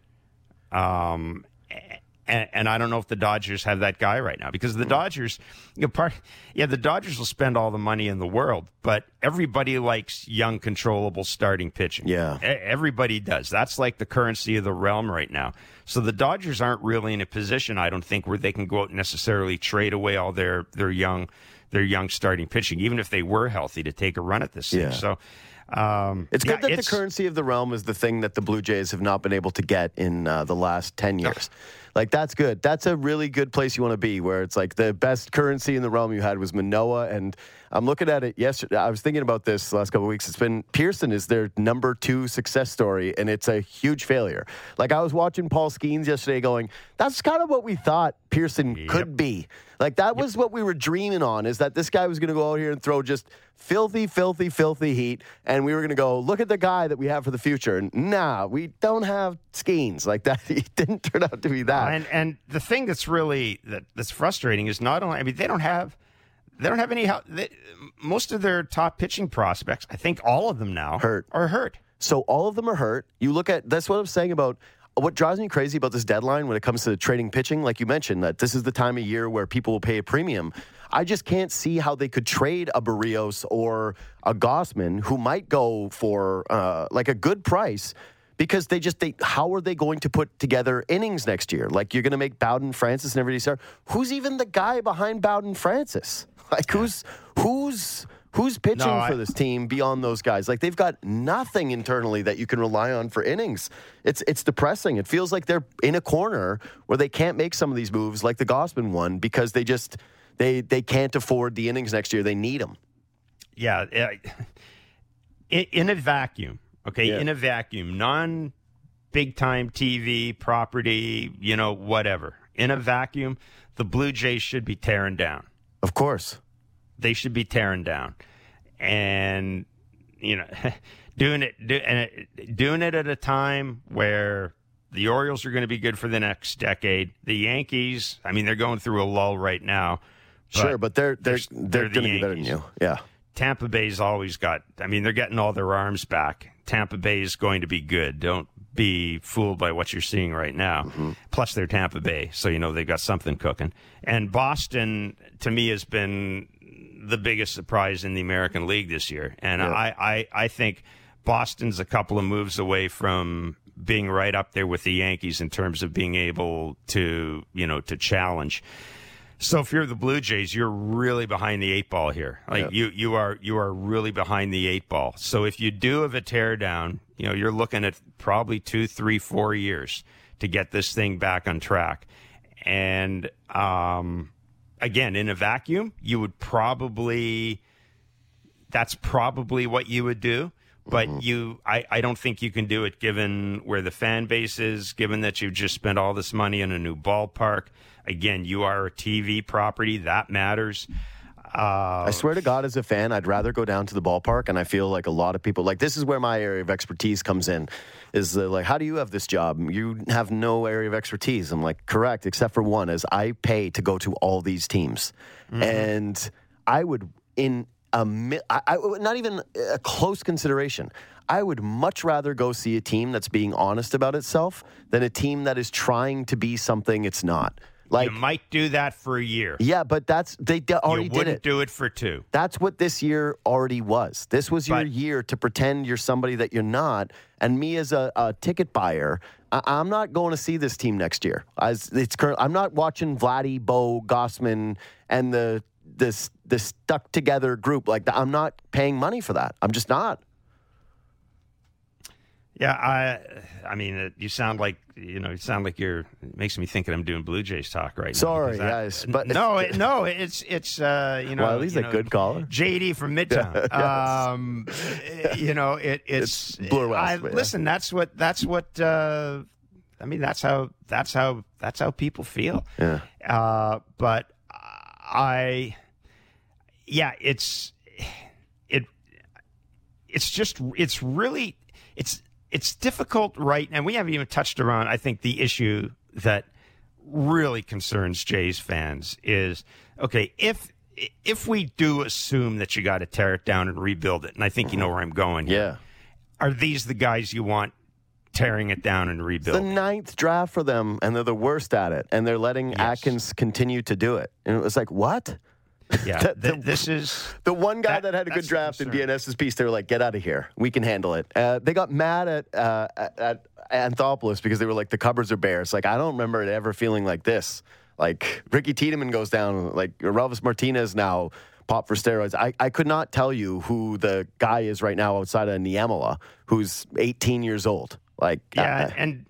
And I don't know if the Dodgers have that guy right now, because the Dodgers, the Dodgers will spend all the money in the world, but everybody likes young, controllable starting pitching. Yeah. Everybody does. That's like the currency of the realm right now. So the Dodgers aren't really in a position, I don't think, where they can go out and necessarily trade away all their young starting pitching, even if they were healthy, to take a run at this thing. So it's good that the currency of the realm is the thing that the Blue Jays have not been able to get in the last 10 years. Like, that's good. That's a really good place you want to be, where it's like the best currency in the realm you had was Manoah. And I'm looking at it yesterday. I was thinking about this the last couple of weeks. It's been Pearson is their number 2 success story, and it's a huge failure. Like, I was watching Paul Skeens yesterday going, that's kind of what we thought Pearson could be. Like, that was what we were dreaming on, is that this guy was going to go out here and throw just filthy, filthy, filthy heat, and we were going to go, look at the guy that we have for the future. And we don't have Skeens like that. He didn't turn out to be that. And the thing that's really that's frustrating is not only, they don't have any help. Most of their top pitching prospects, I think all of them now, are hurt. So all of them are hurt. You look at, that's what I'm saying about what drives me crazy about this deadline when it comes to trading pitching. Like you mentioned, that this is the time of year where people will pay a premium. I just can't see how they could trade a Barrios or a Gausman, who might go for like a good price, because how are they going to put together innings next year? Like, you're going to make Bowden Francis and everybody start. Who's even the guy behind Bowden Francis? Like, who's pitching for this team beyond those guys? Like, they've got nothing internally that you can rely on for innings. It's depressing. It feels like they're in a corner where they can't make some of these moves, like the Gausman one, because they can't afford the innings next year. They need them. Yeah, in a vacuum. Okay, in a vacuum, non-big-time TV, property, whatever. In a vacuum, the Blue Jays should be tearing down. Of course. they should be tearing down. And, doing it at a time where the Orioles are going to be good for the next decade. The Yankees, I mean, they're going through a lull right now. Sure, but they're going to be better than you. Yeah. Tampa Bay's always got, I mean, they're getting all their arms back. Tampa Bay is going to be good. Don't be fooled by what you're seeing right now. Mm-hmm. Plus, they're Tampa Bay, so they've got something cooking. And Boston, to me, has been the biggest surprise in the American League this year. And I think Boston's a couple of moves away from being right up there with the Yankees in terms of being able to, to challenge. So if you're the Blue Jays, you're really behind the 8 ball here. Like you are really behind the 8 ball. So if you do have a teardown, you're looking at probably 2, 3, 4 years to get this thing back on track. And again, in a vacuum, that's probably what you would do. But I don't think you can do it given where the fan base is, given that you've just spent all this money on a new ballpark. Again, you are a TV property. That matters. I swear to God, as a fan, I'd rather go down to the ballpark, and I feel like a lot of people, like, this is where my area of expertise comes in, is like, how do you have this job? You have no area of expertise. I'm like, correct, except for one, is I pay to go to all these teams. Mm-hmm. And I would, not even a close consideration, I would much rather go see a team that's being honest about itself than a team that is trying to be something it's not. Like, you might do that for a year. Yeah, but they already did it. You wouldn't do it for 2. That's what this year already was. This was your year to pretend you're somebody that you're not. And me as a ticket buyer, I'm not going to see this team next year. I'm not watching Vladdy, Bo, Gossman, and the stuck together group. Like, I'm not paying money for that. I'm just not. Yeah, I mean, you sound like it makes me think that I'm doing Blue Jays talk right now. Sorry, guys, but no, it's well, at least a good caller, JD from Midtown. It's Blue West. Listen, that's what. I mean, that's how people feel. Yeah. But it's difficult, right? And we haven't even touched around, I think, the issue that really concerns Jays fans is, okay, if we do assume that you got to tear it down and rebuild it, and I think you know where I'm going here. Yeah. Are these the guys you want tearing it down and rebuilding? The 9th draft for them, and they're the worst at it, and they're letting Atkins continue to do it. And it was like, what? Yeah, this is the one guy that had a good draft in DNS's piece. They were like, "Get out of here. We can handle it." They got mad at Anthopoulos because they were like, "The cupboards are bare." It's like, I don't remember it ever feeling like this. Like, Ricky Tiedemann goes down. Like, Relvis Martinez now pop for steroids. I could not tell you who the guy is right now outside of Niemela, who's 18 years old. Like, and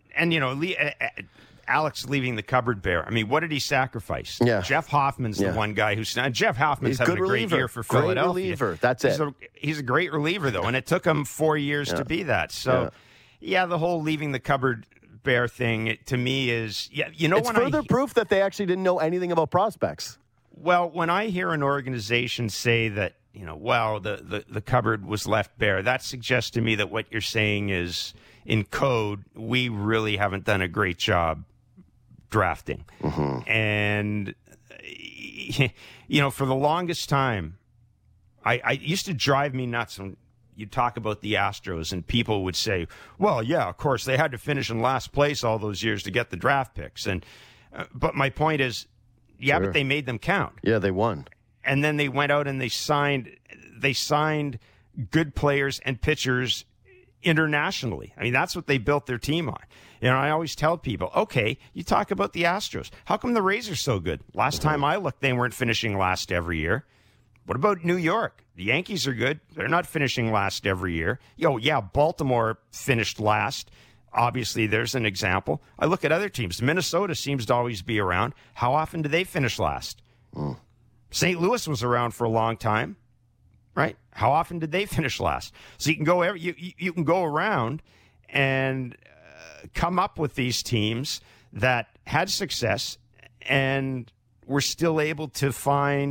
Alex leaving the cupboard bare. I mean, what did he sacrifice? Yeah. Jeff Hoffman's the one guy who's not. Jeff Hoffman's having a great year for Philadelphia. Great reliever. That's it. He's a great reliever, though, and it took him 4 years to be that. So, the whole leaving the cupboard bare thing, to me, is, it's further proof that they actually didn't know anything about prospects. Well, when I hear an organization say that, the cupboard was left bare, that suggests to me that what you're saying is, in code, we really haven't done a great job drafting. Mm-hmm. And, for the longest time, I used to drive me nuts when you talk about the Astros and people would say, well, yeah, of course, they had to finish in last place all those years to get the draft picks. And but my point is, but they made them count. Yeah, they won. And then they went out and they signed good players and pitchers internationally. I mean, that's what they built their team on. I always tell people, okay, you talk about the Astros. How come the Rays are so good? Last time I looked, they weren't finishing last every year. What about New York? The Yankees are good. They're not finishing last every year. Baltimore finished last. Obviously, there's an example. I look at other teams. Minnesota seems to always be around. How often do they finish last? St. Louis was around for a long time, right? How often did they finish last? So you can go you can go around and come up with these teams that had success and were still able to find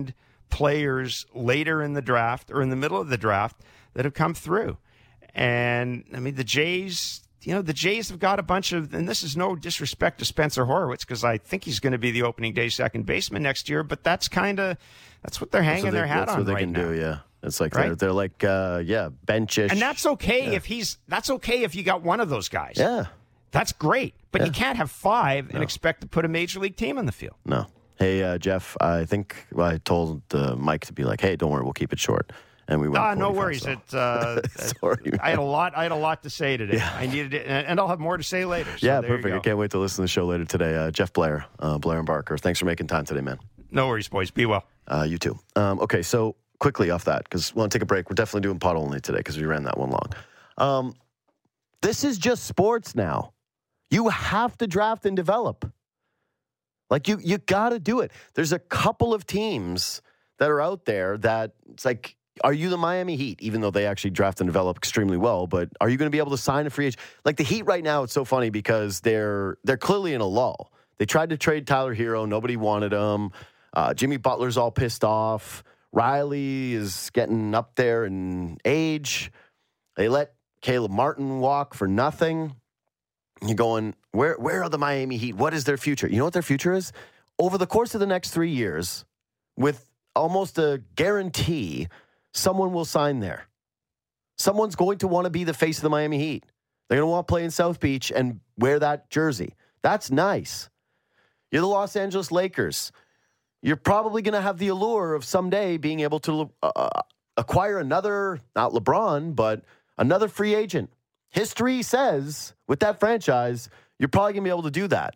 players later in the draft or in the middle of the draft that have come through. And, I mean, the Jays have got a bunch of, and this is no disrespect to Spencer Horwitz, because I think he's going to be the opening day second baseman next year, but that's what they're hanging their hat on right now. That's what they can do, yeah. It's like they're like, benchish. And that's okay if you got one of those guys. Yeah. That's great. But you can't have five and expect to put a major league team on the field. No. Hey, Jeff, I think I told Mike to be like, hey, don't worry, we'll keep it short. And we went. No worries. So. Sorry, I had a lot to say today. Yeah. I needed it, and I'll have more to say later. So yeah, perfect. I can't wait to listen to the show later today. Jeff Blair, Blair and Barker. Thanks for making time today, man. No worries, boys. Be well. You too. Okay, so quickly off that, because we want to take a break. We're definitely doing pod only today because we ran that one long. This is just sports now. You have to draft and develop. Like you got to do it. There's a couple of teams that are out there that it's like. Are you the Miami Heat, even though they actually draft and develop extremely well? But are you going to be able to sign a free agent? Like the Heat right now, it's so funny because they're clearly in a lull. They tried to trade Tyler Hero. Nobody wanted him. Jimmy Butler's all pissed off. Riley is getting up there in age. They let Caleb Martin walk for nothing. You're going, where are the Miami Heat? What is their future? You know what their future is? Over the course of the next 3 years, with almost a guarantee, someone will sign there. Someone's going to want to be the face of the Miami Heat. They're going to want to play in South Beach and wear that jersey. That's nice. You're the Los Angeles Lakers. You're probably going to have the allure of someday being able to acquire another, not LeBron, but another free agent. History says with that franchise, you're probably going to be able to do that.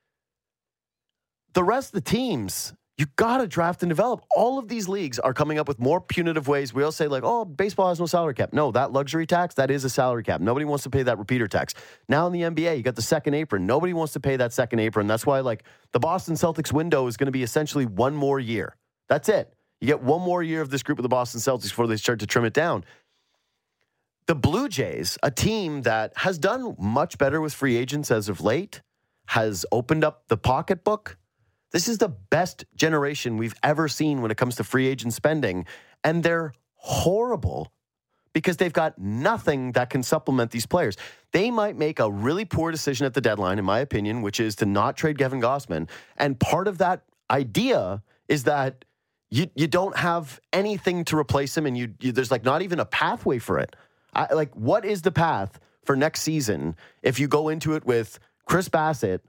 The rest of the teams, you got to draft and develop. All of these leagues are coming up with more punitive ways. We all say like, oh, baseball has no salary cap. No, that luxury tax, that is a salary cap. Nobody wants to pay that repeater tax. Now in the NBA, you got the second apron. Nobody wants to pay that second apron. That's why like the Boston Celtics window is going to be essentially one more year. That's it. You get one more year of this group of the Boston Celtics before they start to trim it down. The Blue Jays, a team that has done much better with free agents as of late, has opened up the pocketbook. This is the best generation we've ever seen when it comes to free agent spending. And they're horrible because they've got nothing that can supplement these players. They might make a really poor decision at the deadline, in my opinion, which is to not trade Kevin Gausman. And part of that idea is that you don't have anything to replace him, and you there's like not even a pathway for it. What is the path for next season if you go into it with Chris Bassett,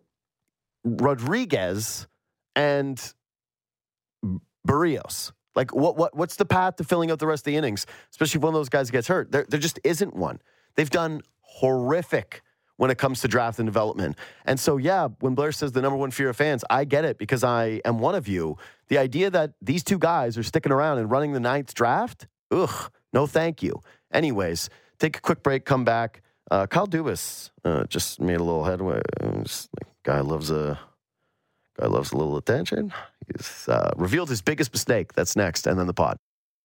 Rodriguez, and Barrios? Like, what's the path to filling out the rest of the innings, especially if one of those guys gets hurt? There just isn't one. They've done horrific when it comes to draft and development. And so, yeah, when Blair says the number one fear of fans, I get it because I am one of you. The idea that these two guys are sticking around and running the 9th draft, no thank you. Anyways, take a quick break, come back. Kyle Dubas just made a little headway. Guy loves a little attention. He's revealed his biggest mistake. That's next, and then the pod.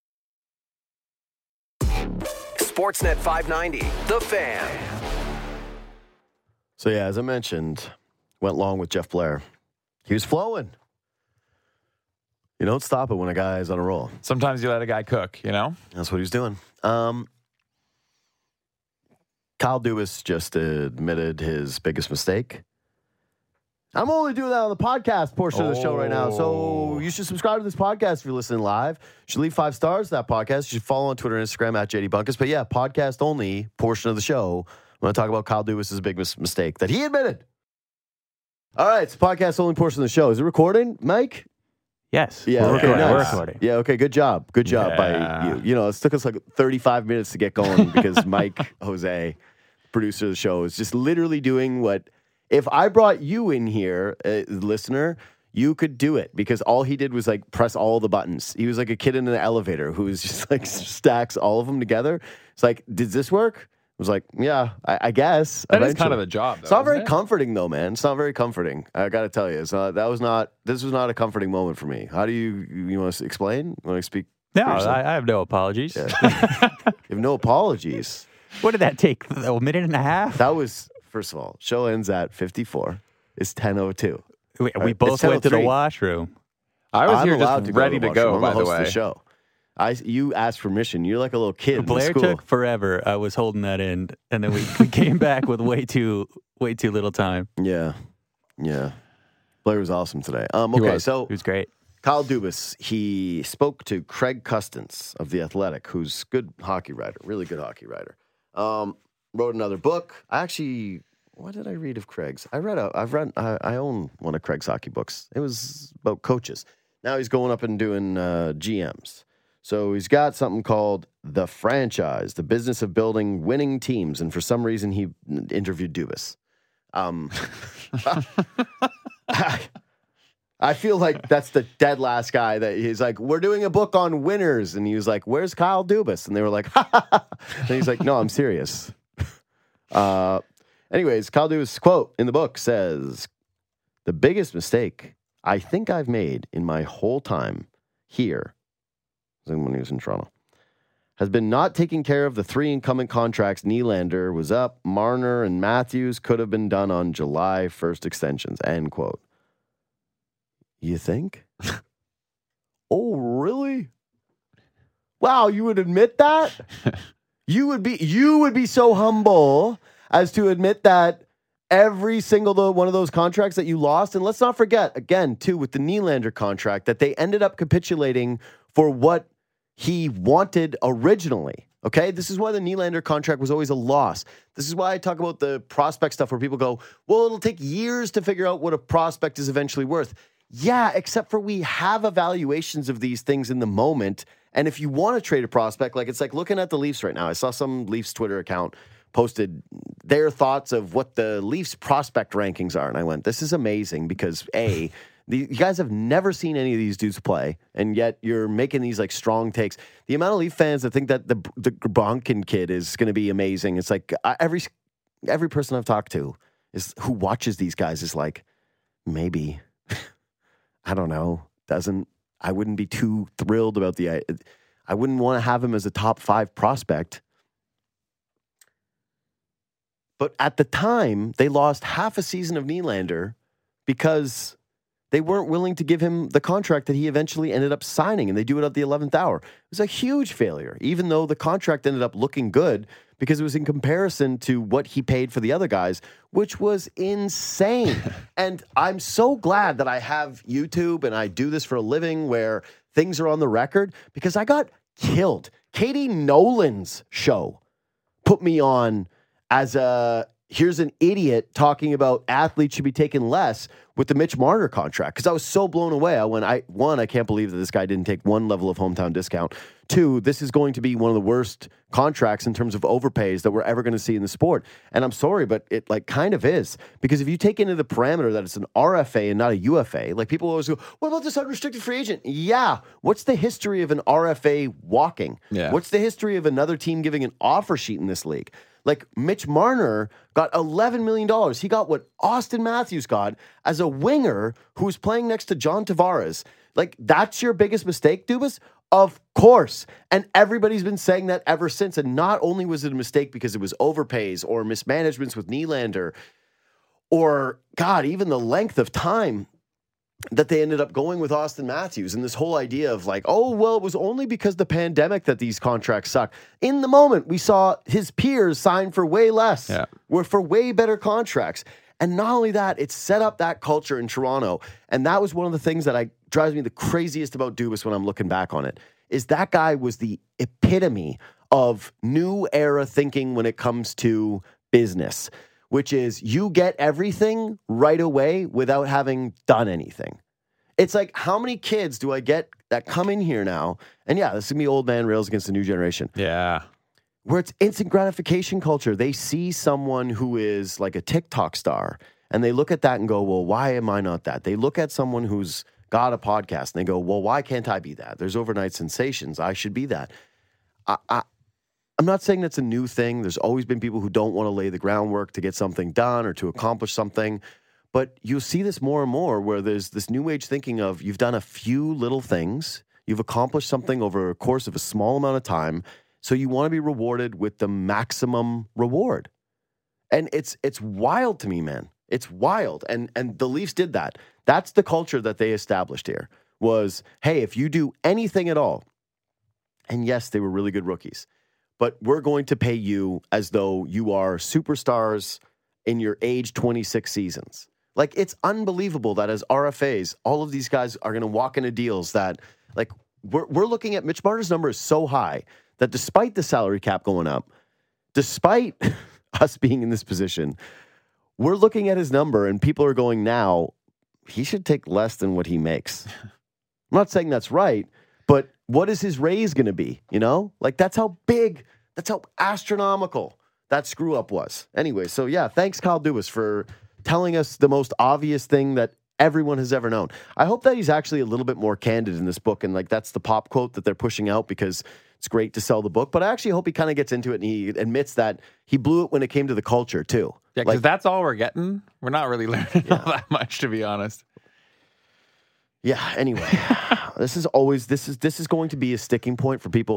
Sportsnet 590, The Fan. So yeah, as I mentioned, went long with Jeff Blair. He was flowing. You don't stop it when a guy is on a roll. Sometimes you let a guy cook, you know? That's what he was doing. Kyle Dubas just admitted his biggest mistake. I'm only doing that on the podcast portion of the show right now. So you should subscribe to this podcast if you're listening live. You should leave 5 stars to that podcast. You should follow on Twitter and Instagram at JD Bunkus. But yeah, podcast only portion of the show. I'm going to talk about Kyle Dubas' biggest mistake that he admitted. All right, it's podcast only portion of the show. Is it recording, Mike? Yes. Yeah, we're okay, recording. nice. We're recording. Yeah, okay, good job. Good job by you. You know, it took us like 35 minutes to get going because Mike Jose, producer of the show, is just literally doing what, if I brought you in here, listener, you could do it because all he did was like press all the buttons. He was like a kid in an elevator who was just like stacks all of them together. It's like, did this work? I was like, yeah, I guess. That is kind of the job, though. It's not very comforting, though, man. It's not very comforting. I got to tell you. This was not a comforting moment for me. How do you want to explain? You want to speak? No, I have no apologies. Yeah. You have no apologies. What did that take? A minute and a half? That was, first of all, show ends at 54. It's 10:02. We both went to the washroom. I was I'm here allowed just to go ready to to go, washroom. I'm by the the host of way. the show. You asked permission. You're like a little kid in Blair school. took forever. I was holding that in, and then we came back with way too little time. Yeah. Blair was awesome today. He Okay, was. so It was great. Kyle Dubas, he spoke to Craig Custance of The Athletic, who's a good hockey writer, really good hockey writer. Wrote another book. What did I read of Craig's? I own one of Craig's hockey books. It was about coaches. Now he's going up and doing GMs. So he's got something called The Franchise, the business of building winning teams. And for some reason, he interviewed Dubas. I feel like that's the dead last guy that he's like, we're doing a book on winners. And he was like, where's Kyle Dubas? And they were like, ha, ha, ha. And he's like, no, I'm serious. Anyways, Kyle Dubas' quote in the book says, the biggest mistake I think I've made in my whole time here, when he was in Toronto, has been not taking care of the 3 incumbent contracts. Nylander was up. Marner and Matthews could have been done on July 1st extensions, end quote. You think? Oh, really? Wow, you would admit that? You would be so humble as to admit that every single one of those contracts that you lost, and let's not forget, again, too, with the Nylander contract, that they ended up capitulating for what he wanted originally. Okay? This is why the Nylander contract was always a loss. This is why I talk about the prospect stuff where people go, well, it'll take years to figure out what a prospect is eventually worth. Yeah, except for we have evaluations of these things in the moment. And if you want to trade a prospect, like it's like looking at the Leafs right now. I saw some Leafs Twitter account posted their thoughts of what the Leafs prospect rankings are. And I went, this is amazing because you guys have never seen any of these dudes play. And yet you're making these like strong takes. The amount of Leaf fans that think that the Grabonkin kid is going to be amazing. It's like every person I've talked to who watches these guys is like, maybe. I don't know. I wouldn't be too thrilled about I wouldn't want to have him as a top 5 prospect. But at the time, they lost half a season of Nylander because they weren't willing to give him the contract that he eventually ended up signing, and they do it at the 11th hour. It was a huge failure, even though the contract ended up looking good because it was in comparison to what he paid for the other guys, which was insane. And I'm so glad that I have YouTube and I do this for a living where things are on the record because I got killed. Katie Nolan's show put me on as here's an idiot talking about athletes should be taken less with the Mitch Marner contract. Because I was so blown away. I can't believe that this guy didn't take one level of hometown discount. 2, this is going to be one of the worst contracts in terms of overpays that we're ever going to see in the sport. And I'm sorry, but it like kind of is. Because if you take into the parameter that it's an RFA and not a UFA, like people always go, what about this unrestricted free agent? Yeah. What's the history of an RFA walking? Yeah. What's the history of another team giving an offer sheet in this league? Like Mitch Marner got $11 million. He got what Austin Matthews got as a winger who was playing next to John Tavares. Like, that's your biggest mistake, Dubas? Of course. And everybody's been saying that ever since. And not only was it a mistake because it was overpays or mismanagements with Nylander or, God, even the length of time that they ended up going with Austin Matthews and this whole idea of like, oh, well, it was only because the pandemic that these contracts suck. In the moment, we saw his peers sign for way less, were for way better contracts. And not only that, it set up that culture in Toronto. And that was one of the things that drives me the craziest about Dubas when I'm looking back on it, is that guy was the epitome of new era thinking when it comes to business, which is you get everything right away without having done anything. It's like, how many kids do I get that come in here now? And yeah, this is going to be old man rails against the new generation. Yeah. Where it's instant gratification culture. They see someone who is like a TikTok star and they look at that and go, well, why am I not that? They look at someone who's got a podcast and they go, well, why can't I be that? There's overnight sensations. I should be that. I'm not saying that's a new thing. There's always been people who don't want to lay the groundwork to get something done or to accomplish something. But you'll see this more and more where there's this new age thinking of you've done a few little things, you've accomplished something over a course of a small amount of time, so you want to be rewarded with the maximum reward. And it's wild to me, man. It's wild. And the Leafs did that. That's the culture that they established here, was, hey, if you do anything at all, and yes, they were really good rookies, but we're going to pay you as though you are superstars in your age 26 seasons. Like, it's unbelievable that as RFAs, all of these guys are going to walk into deals that, like, we're looking at Mitch Marner's number is so high that despite the salary cap going up, despite us being in this position, we're looking at his number and people are going, now, he should take less than what he makes. I'm not saying that's right, but what is his raise going to be? You know, like, that's how big, that's how astronomical that screw up was. Anyway, so yeah, thanks Kyle Dubas for telling us the most obvious thing that everyone has ever known. I hope that he's actually a little bit more candid in this book, and like that's the pop quote that they're pushing out because it's great to sell the book. But I actually hope he kind of gets into it and he admits that he blew it when it came to the culture too. Yeah, because that's all we're getting. We're not really learning all that much, to be honest. Yeah. Anyway, this is going to be a sticking point for people.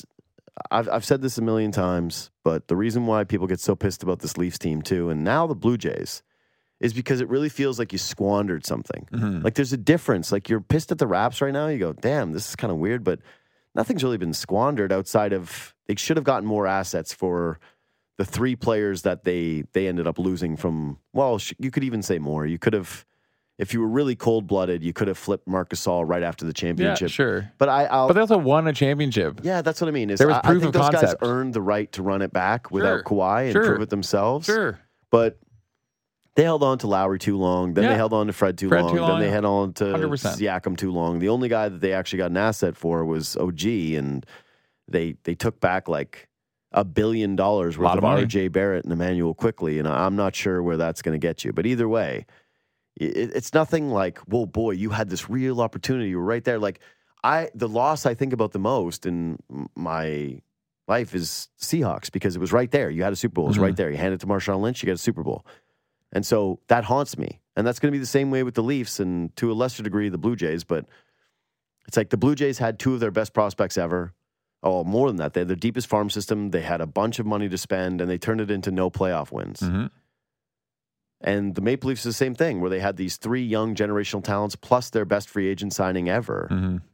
I've said this a million times, but the reason why people get so pissed about this Leafs team too, and now the Blue Jays, is because it really feels like you squandered something. Mm-hmm. Like there's a difference. Like you're pissed at the Raps right now. You go, damn, this is kind of weird, but nothing's really been squandered outside of they should have gotten more assets for the 3 players that they ended up losing from. Well, you could even say more. You could have. If you were really cold-blooded, you could have flipped Marc Gasol right after the championship. Yeah, sure. But but they also won a championship. Yeah, that's what I mean. There was proof I think of those concept. guys earned the right to run it back without Kawhi and prove it themselves. Sure. But they held on to Lowry too long. Then they held on to Fred too long. Then they held on to 100%. Siakam too long. The only guy that they actually got an asset for was OG, and they took back like $1 billion worth of RJ Barrett and Emmanuel Quickley, and I'm not sure where that's going to get you. But either way, it's nothing like, whoa, boy, you had this real opportunity. You were right there. Like the loss I think about the most in my life is Seahawks because it was right there. You had a Super Bowl. It was right there. You handed it to Marshawn Lynch. You got a Super Bowl. And so that haunts me. And that's going to be the same way with the Leafs and to a lesser degree the Blue Jays. But it's like the Blue Jays had 2 of their best prospects ever. Oh, more than that. They had their deepest farm system. They had a bunch of money to spend, and they turned it into no playoff wins. Mm-hmm. And the Maple Leafs is the same thing, where they had these 3 young generational talents plus their best free agent signing ever,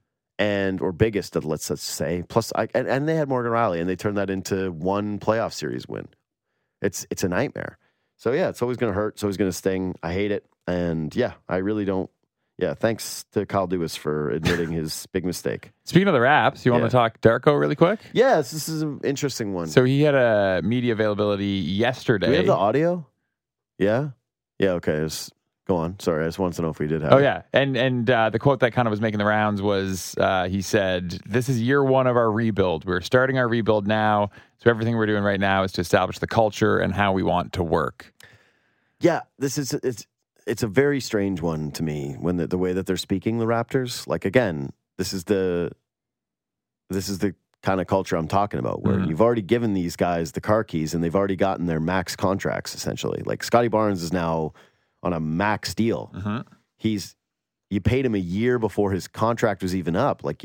or biggest, let's say. Plus, and they had Morgan Riley, and they turned that into 1 playoff series win. It's a nightmare. So yeah, it's always going to hurt. It's always going to sting. I hate it, and yeah, I really don't. Yeah, thanks to Kyle Dubas for admitting his big mistake. Speaking of the Raps, you want to talk Darko really quick? Yes, this is an interesting one. So he had a media availability yesterday. Do we have the audio? Yeah. Yeah, okay. Go on. Sorry, I just wanted to know if we did have it. Yeah. And the quote that kind of was making the rounds was, he said, this is year 1 of our rebuild. We're starting our rebuild now. So everything we're doing right now is to establish the culture and how we want to work. Yeah, it's a very strange one to me when the way that they're speaking, the Raptors. Like, again, this is the kind of culture I'm talking about, where you've already given these guys the car keys and they've already gotten their max contracts, essentially. Like Scotty Barnes is now on a max deal. You paid him a year before his contract was even up. Like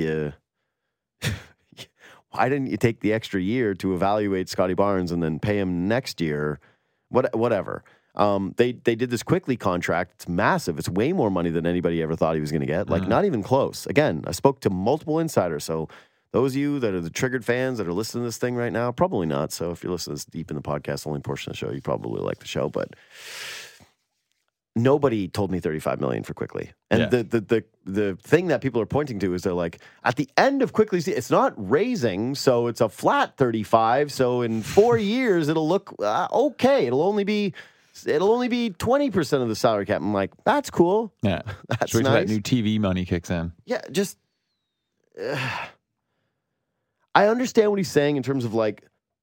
why didn't you take the extra year to evaluate Scotty Barnes and then pay him next year? Whatever. They did this quickly contract. It's massive. It's way more money than anybody ever thought he was going to get. Like not even close. Again, I spoke to multiple insiders, so those of you that are the triggered fans that are listening to this thing right now, probably not. So if you're listening to this deep in the podcast, only portion of the show, you probably like the show. But nobody told me $35 million for Quickley. And the thing that people are pointing to is they're like, at the end of Quickley's, it's not raising, so it's a flat 35. So in 4 years, it'll look okay. It'll only be 20% of the salary cap. I'm like, that's cool. Yeah, that's nice. That new TV money kicks in. Yeah, just. I understand what he's saying in terms of like,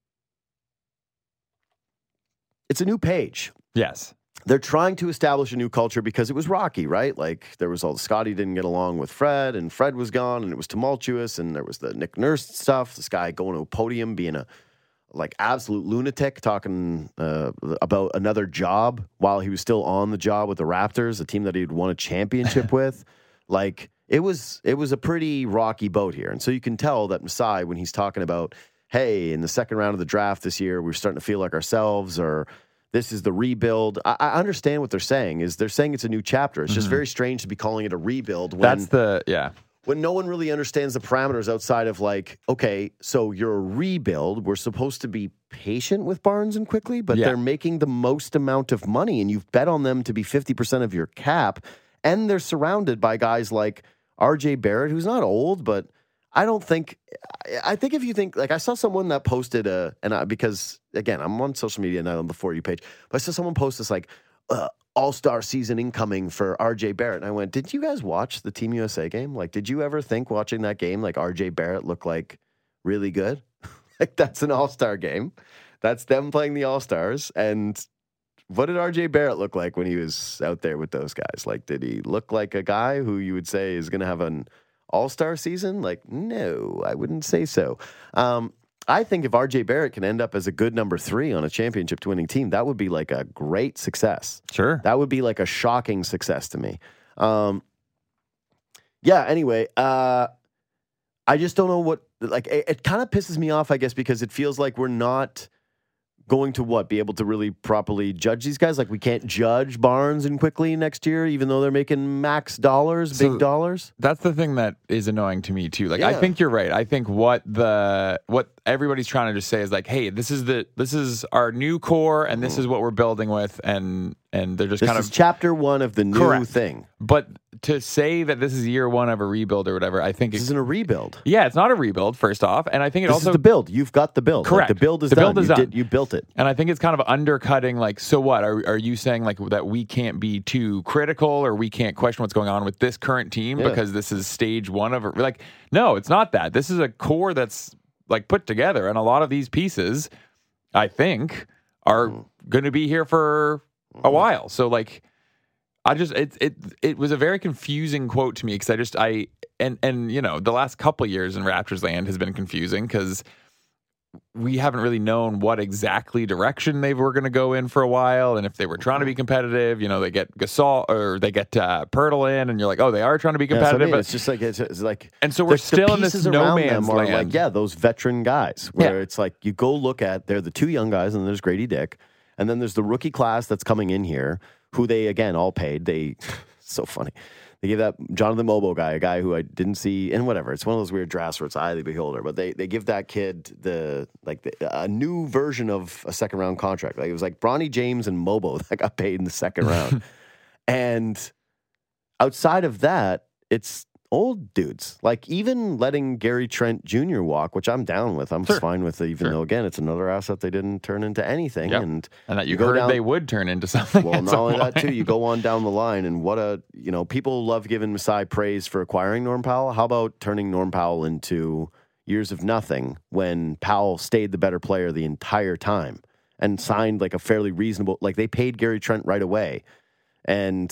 it's a new page. Yes. They're trying to establish a new culture because it was rocky, right? Like there was all Scotty didn't get along with Fred and Fred was gone and it was tumultuous and there was the Nick Nurse stuff, this guy going to a podium being a like absolute lunatic talking about another job while he was still on the job with the Raptors, a team that he'd won a championship with. Like it was a pretty rocky boat here. And so you can tell that Masai, when he's talking about, hey, in the second round of the draft this year, we're starting to feel like ourselves, or this is the rebuild. I understand what they're saying. Is they're saying it's a new chapter. It's just very strange to be calling it a rebuild when when no one really understands the parameters outside of like, okay, so you're a rebuild. We're supposed to be patient with Barnes and Quickley, but they're making the most amount of money, and you've bet on them to be 50% of your cap, and they're surrounded by guys like RJ Barrett, who's not old, but I think if you think, like I saw someone that posted because again, I'm on social media now on the For You page, but I saw someone post this like, all-star season incoming for RJ Barrett. And I went, did you guys watch the Team USA game? Like, did you ever think watching that game, like RJ Barrett looked like really good? Like that's an all-star game. That's them playing the all-stars. And what did RJ Barrett look like when he was out there with those guys? Like, did he look like a guy who you would say is going to have an all-star season? Like, no, I wouldn't say so. I think if RJ Barrett can end up as a good number 3 on a championship winning team, that would be like a great success. Sure. That would be like a shocking success to me. Anyway, I just don't know what, like, it kind of pisses me off, I guess, because it feels like we're not going to be able to really properly judge these guys. Like we can't judge Barnes and Quickley next year, even though they're making max dollars, big dollars. That's the thing that is annoying to me too. Like I think you're right. I think what everybody's trying to just say is like, hey, this is our new core, and this is what we're building with, and they're just this is chapter 1 of the new thing. But to say that this is year 1 of a rebuild or whatever, I think this isn't a rebuild. Yeah, it's not a rebuild. First off, and I think this is the build. You've got the build. Correct. Like, the build is done. You built it. And I think it's kind of undercutting. Like, so what are you saying? Like that we can't be too critical, or we can't question what's going on with this current team because this is stage 1 of it. Like, no, it's not that. This is a core that's like put together, and a lot of these pieces, I think, are going to be here for a while. So like, it was a very confusing quote to me because and you know, the last couple of years in Raptors land has been confusing because we haven't really known what exactly direction they were going to go in for a while, and if they were trying to be competitive, you know, they get Gasol or they get Pirtle in, and you're like, oh, they are trying to be competitive. So, I mean, but it's just like it's like, and so we're still in this no man's land. Like, those veteran guys where it's like you go look at, they're the 2 young guys, and there's Grady Dick, and then there's the rookie class that's coming in here, who they again all paid. They so funny. They gave that Jonathan Mobo guy, a guy who I didn't see, and whatever. It's one of those weird drafts where it's eye of the beholder. But they give that kid a new version of a second round contract. Like it was like Bronny James and Mobo that got paid in the second round. And outside of that, it's old dudes. Like even letting Gary Trent Jr. walk, which I'm down with. I'm fine with it, even though again it's another asset they didn't turn into anything. Yep. And that you heard they would turn into something. Well, not only that too, you go on down the line, and people love giving Masai praise for acquiring Norm Powell. How about turning Norm Powell into years of nothing when Powell stayed the better player the entire time and signed like a fairly reasonable, like they paid Gary Trent right away. And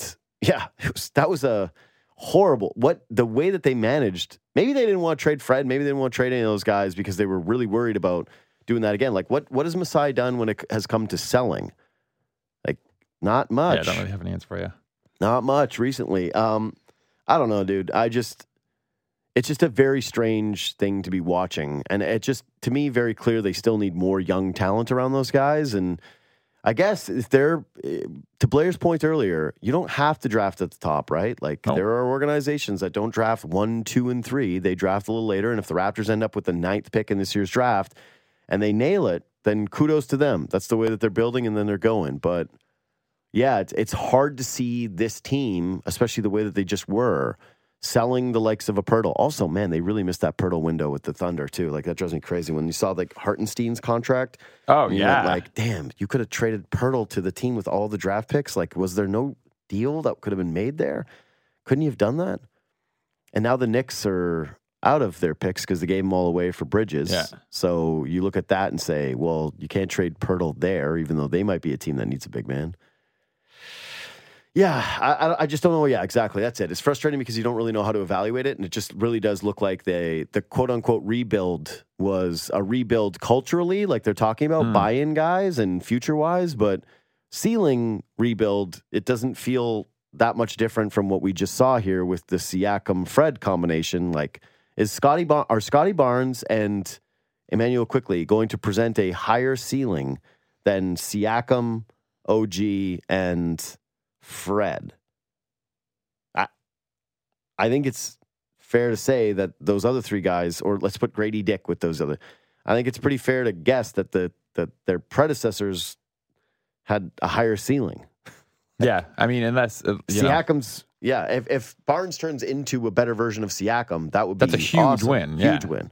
that was a horrible. The way that they managed, maybe they didn't want to trade Fred, maybe they didn't want to trade any of those guys because they were really worried about doing that again. Like what has Masai done when it has come to selling? Like not much. Yeah, I don't really have an answer for you. Not much recently. I don't know, dude. It's just a very strange thing to be watching. And it just, to me, very clear they still need more young talent around those guys. And I guess if they're, to Blair's point earlier, you don't have to draft at the top, right? Like there are organizations that don't draft 1, 2, and 3. They draft a little later. And if the Raptors end up with the 9th pick in this year's draft and they nail it, then kudos to them. That's the way that they're building, and then they're going. But yeah, it's hard to see this team, especially the way that they just were, selling the likes of a Pirtle. Also, man, they really missed that Pirtle window with the Thunder too. Like that drives me crazy when you saw like Hartenstein's contract. Oh yeah, like damn, you could have traded Pirtle to the team with all the draft picks. Like, was there no deal that could have been made there? Couldn't you have done that? And now the Knicks are out of their picks because they gave them all away for Bridges. Yeah. So you look at that and say, well, you can't trade Pirtle there, even though they might be a team that needs a big man. Yeah, I just don't know. Yeah, exactly. That's it. It's frustrating because you don't really know how to evaluate it, and it just really does look like the quote-unquote rebuild was a rebuild culturally, like they're talking about buy-in guys and future-wise, but ceiling rebuild, it doesn't feel that much different from what we just saw here with the Siakam-Fred combination. Like, are Scotty Barnes and Emmanuel Quickley going to present a higher ceiling than Siakam, OG, and Fred. I think it's fair to say that those other three guys, or let's put Grady Dick with those other, I think it's pretty fair to guess that that their predecessors had a higher ceiling. Yeah, I mean, unless Siakam's, if Barnes turns into a better version of Siakam, that would be that's a huge awesome. win. Huge win.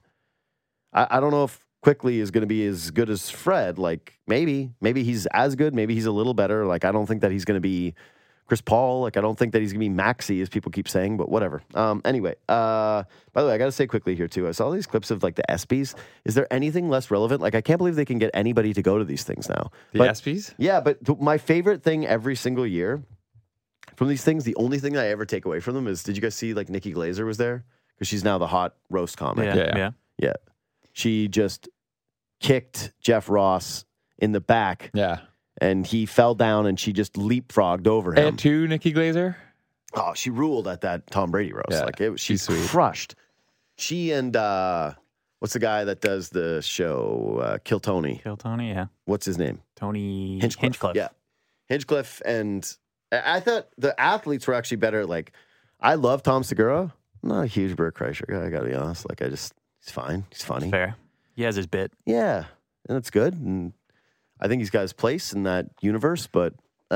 I don't know if Quickly is going to be as good as Fred. Like maybe he's as good. Maybe he's a little better. Like I don't think that he's going to be Chris Paul. Like I don't think that he's going to be Maxey, as people keep saying. But whatever. Anyway, by the way, I got to say quickly here too. I saw these clips of like the ESPYs. Is there anything less relevant? Like I can't believe they can get anybody to go to these things now. The ESPYs? Yeah, but my favorite thing every single year from these things, the only thing I ever take away from them is, did you guys see like Nikki Glaser was there? Because she's now the hot roast comic. Yeah. She just kicked Jeff Ross in the back. Yeah. And he fell down and she just leapfrogged over him. And to Nikki Glaser? Oh, she ruled at that Tom Brady roast. Yeah, Like she's sweet. crushed. She and what's the guy that does the show? Kill Tony. Kill Tony, yeah. What's his name? Tony Hinchcliffe. Yeah. Hinchcliffe. And I thought the athletes were actually better. Like, I love Tom Segura. I'm not a huge Bert Kreischer guy, I got to be honest. Like, he's fine. He's funny. Fair. He has his bit. Yeah. And it's good. And I think he's got his place in that universe. But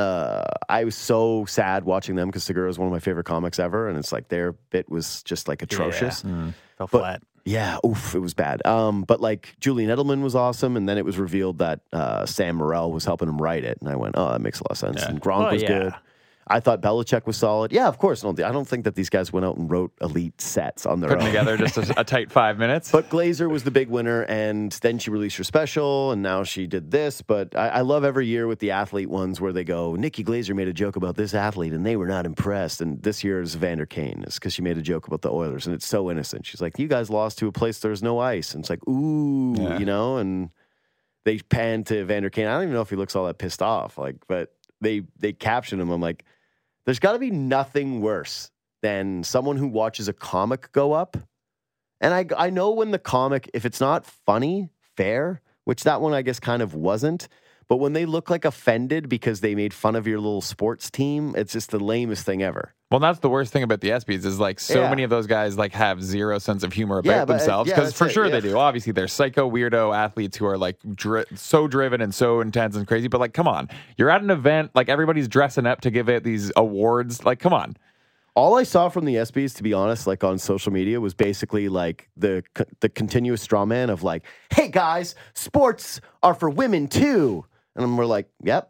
I was so sad watching them because Segura is one of my favorite comics ever. And it's like their bit was just like atrocious. Yeah. Fell flat. Yeah, it was bad. But like Julian Edelman was awesome, and then it was revealed that Sam Morril was helping him write it, and I went, "Oh, that makes a lot of sense." Yeah. And Gronk was good. I thought Belichick was solid. Yeah, of course. No, I don't think that these guys went out and wrote elite sets on their Putting own. together just a tight 5 minutes. But Glazer was the big winner, and then she released her special, and now she did this. But I love every year with the athlete ones where they go, Nikki Glazer made a joke about this athlete, and they were not impressed. And this year is Vander Kane, is because she made a joke about the Oilers, and it's so innocent. She's like, you guys lost to a place there's no ice. And it's like, ooh, and they pan to Vander Kane. I don't even know if he looks all that pissed off, but they caption him. I'm like, there's got to be nothing worse than someone who watches a comic go up. And I know when the comic, if it's not funny, fair, which that one I guess kind of wasn't, but when they look like offended because they made fun of your little sports team, it's just the lamest thing ever. Well, that's the worst thing about the ESPYs is like so many of those guys like have zero sense of humor about themselves because for sure they do. Obviously, they're psycho weirdo athletes who are like so driven and so intense and crazy. But like, come on, you're at an event like everybody's dressing up to give it these awards. Like, come on. All I saw from the ESPYs, to be honest, like on social media, was basically like the continuous straw man of like, "Hey guys, sports are for women too," and we're like, "Yep,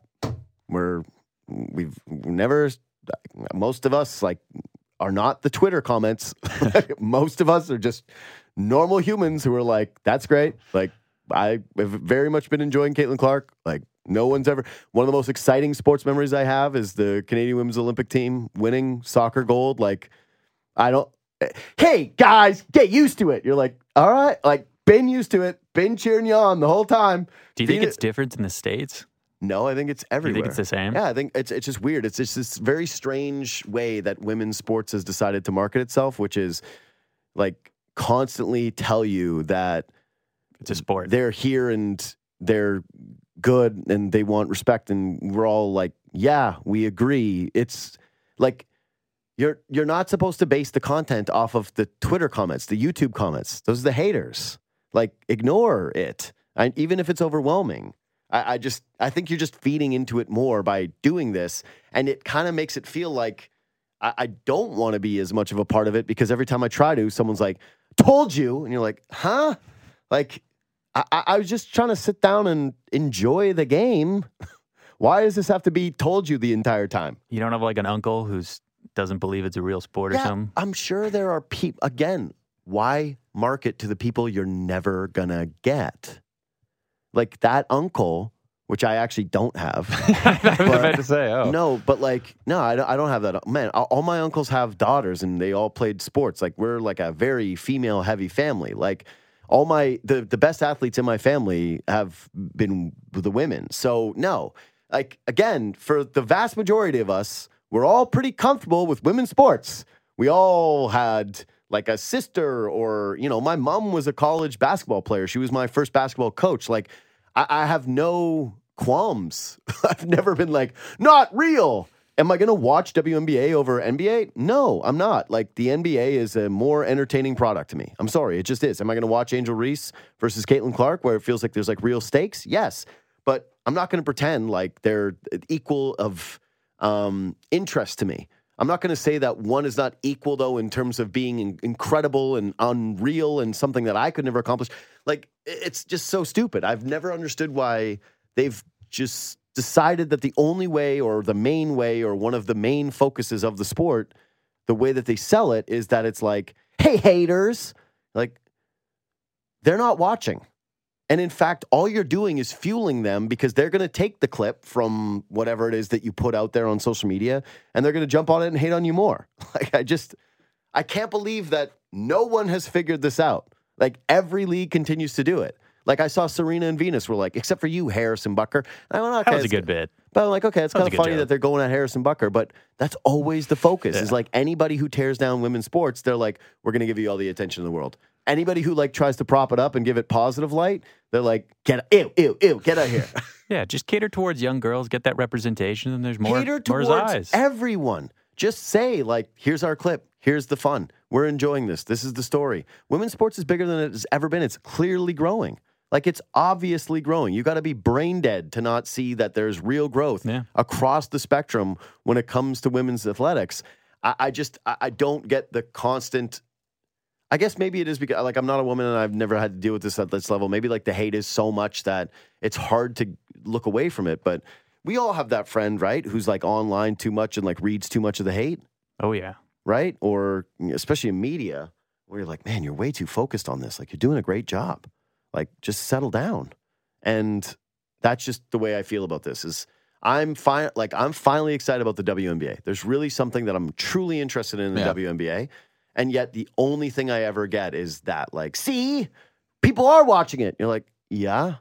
we've never." Most of us like are not the Twitter comments. Most of us are just normal humans who are like, that's great. Like I have very much been enjoying Caitlin Clark. Like no one's ever, one of the most exciting sports memories I have is the Canadian Women's Olympic team winning soccer gold. Like hey guys, get used to it. You're like, all right, like been used to it, been cheering you on the whole time. Do you think it's different in the States? No, I think it's everywhere. You think it's the same? Yeah, I think it's just weird. It's just this very strange way that women's sports has decided to market itself, which is like constantly tell you that it's a sport. They're here and they're good and they want respect, and we're all like, yeah, we agree. It's like you're not supposed to base the content off of the Twitter comments, the YouTube comments. Those are the haters. Like ignore it, even if it's overwhelming. I think you're just feeding into it more by doing this, and it kind of makes it feel like I don't want to be as much of a part of it because every time I try to, someone's like, "Told you," and you're like, "Huh?" Like I was just trying to sit down and enjoy the game. Why does this have to be told you the entire time? You don't have like an uncle who doesn't believe it's a real sport or something? I'm sure there are people. Again, why market to the people you're never gonna get? Like that uncle, which I actually don't have. I was about to say, No, but like, no, I don't have that. Man, all my uncles have daughters and they all played sports. Like we're like a very female heavy family. Like all the best athletes in my family have been the women. So no, like again, for the vast majority of us, we're all pretty comfortable with women's sports. We all had like a sister or, my mom was a college basketball player. She was my first basketball coach. Like I have no qualms. I've never been like, not real. Am I going to watch WNBA over NBA? No, I'm not. Like, the NBA is a more entertaining product to me. I'm sorry, it just is. Am I going to watch Angel Reese versus Caitlin Clark where it feels like there's like real stakes? Yes. But I'm not going to pretend like they're equal of interest to me. I'm not going to say that one is not equal, though, in terms of being incredible and unreal and something that I could never accomplish. Like, it's just so stupid. I've never understood why they've just decided that the only way or the main way or one of the main focuses of the sport, the way that they sell it is that it's like, hey, haters, like, they're not watching. And in fact, all you're doing is fueling them because they're going to take the clip from whatever it is that you put out there on social media and they're going to jump on it and hate on you more. Like, I can't believe that no one has figured this out. Like, every league continues to do it. Like, I saw Serena and Venus were like, except for you, Harrison Bucker. And I went, okay, That was a good bit. But I'm like, okay, it's kind of a good funny joke. that they're going at Harrison Bucker, but that's always the focus. Is like anybody who tears down women's sports, they're like, we're going to give you all the attention in the world. Anybody who like tries to prop it up and give it positive light, they're like, get out of here. Yeah, just cater towards young girls, get that representation, and there's more, Cater more towards eyes. everyone. Just say, like, here's our clip. Here's the fun. We're enjoying this. This is the story. Women's sports is bigger than it has ever been. It's clearly growing. Like, it's obviously growing. You got to be brain dead to not see that there's real growth across the spectrum when it comes to women's athletics. I don't get the constant. I guess maybe it is because, like, I'm not a woman and I've never had to deal with this at this level. Maybe, like, the hate is so much that it's hard to look away from it. But we all have that friend, right, who's, like, online too much and, like, reads too much of the hate. Oh, yeah. Right? Or especially in media where you're like, man, you're way too focused on this. Like, you're doing a great job. Like, just settle down. And that's just the way I feel about this is I'm finally excited about the WNBA. There's really something that I'm truly interested in the WNBA. And yet the only thing I ever get is that, like, see, people are watching it. You're like, yeah,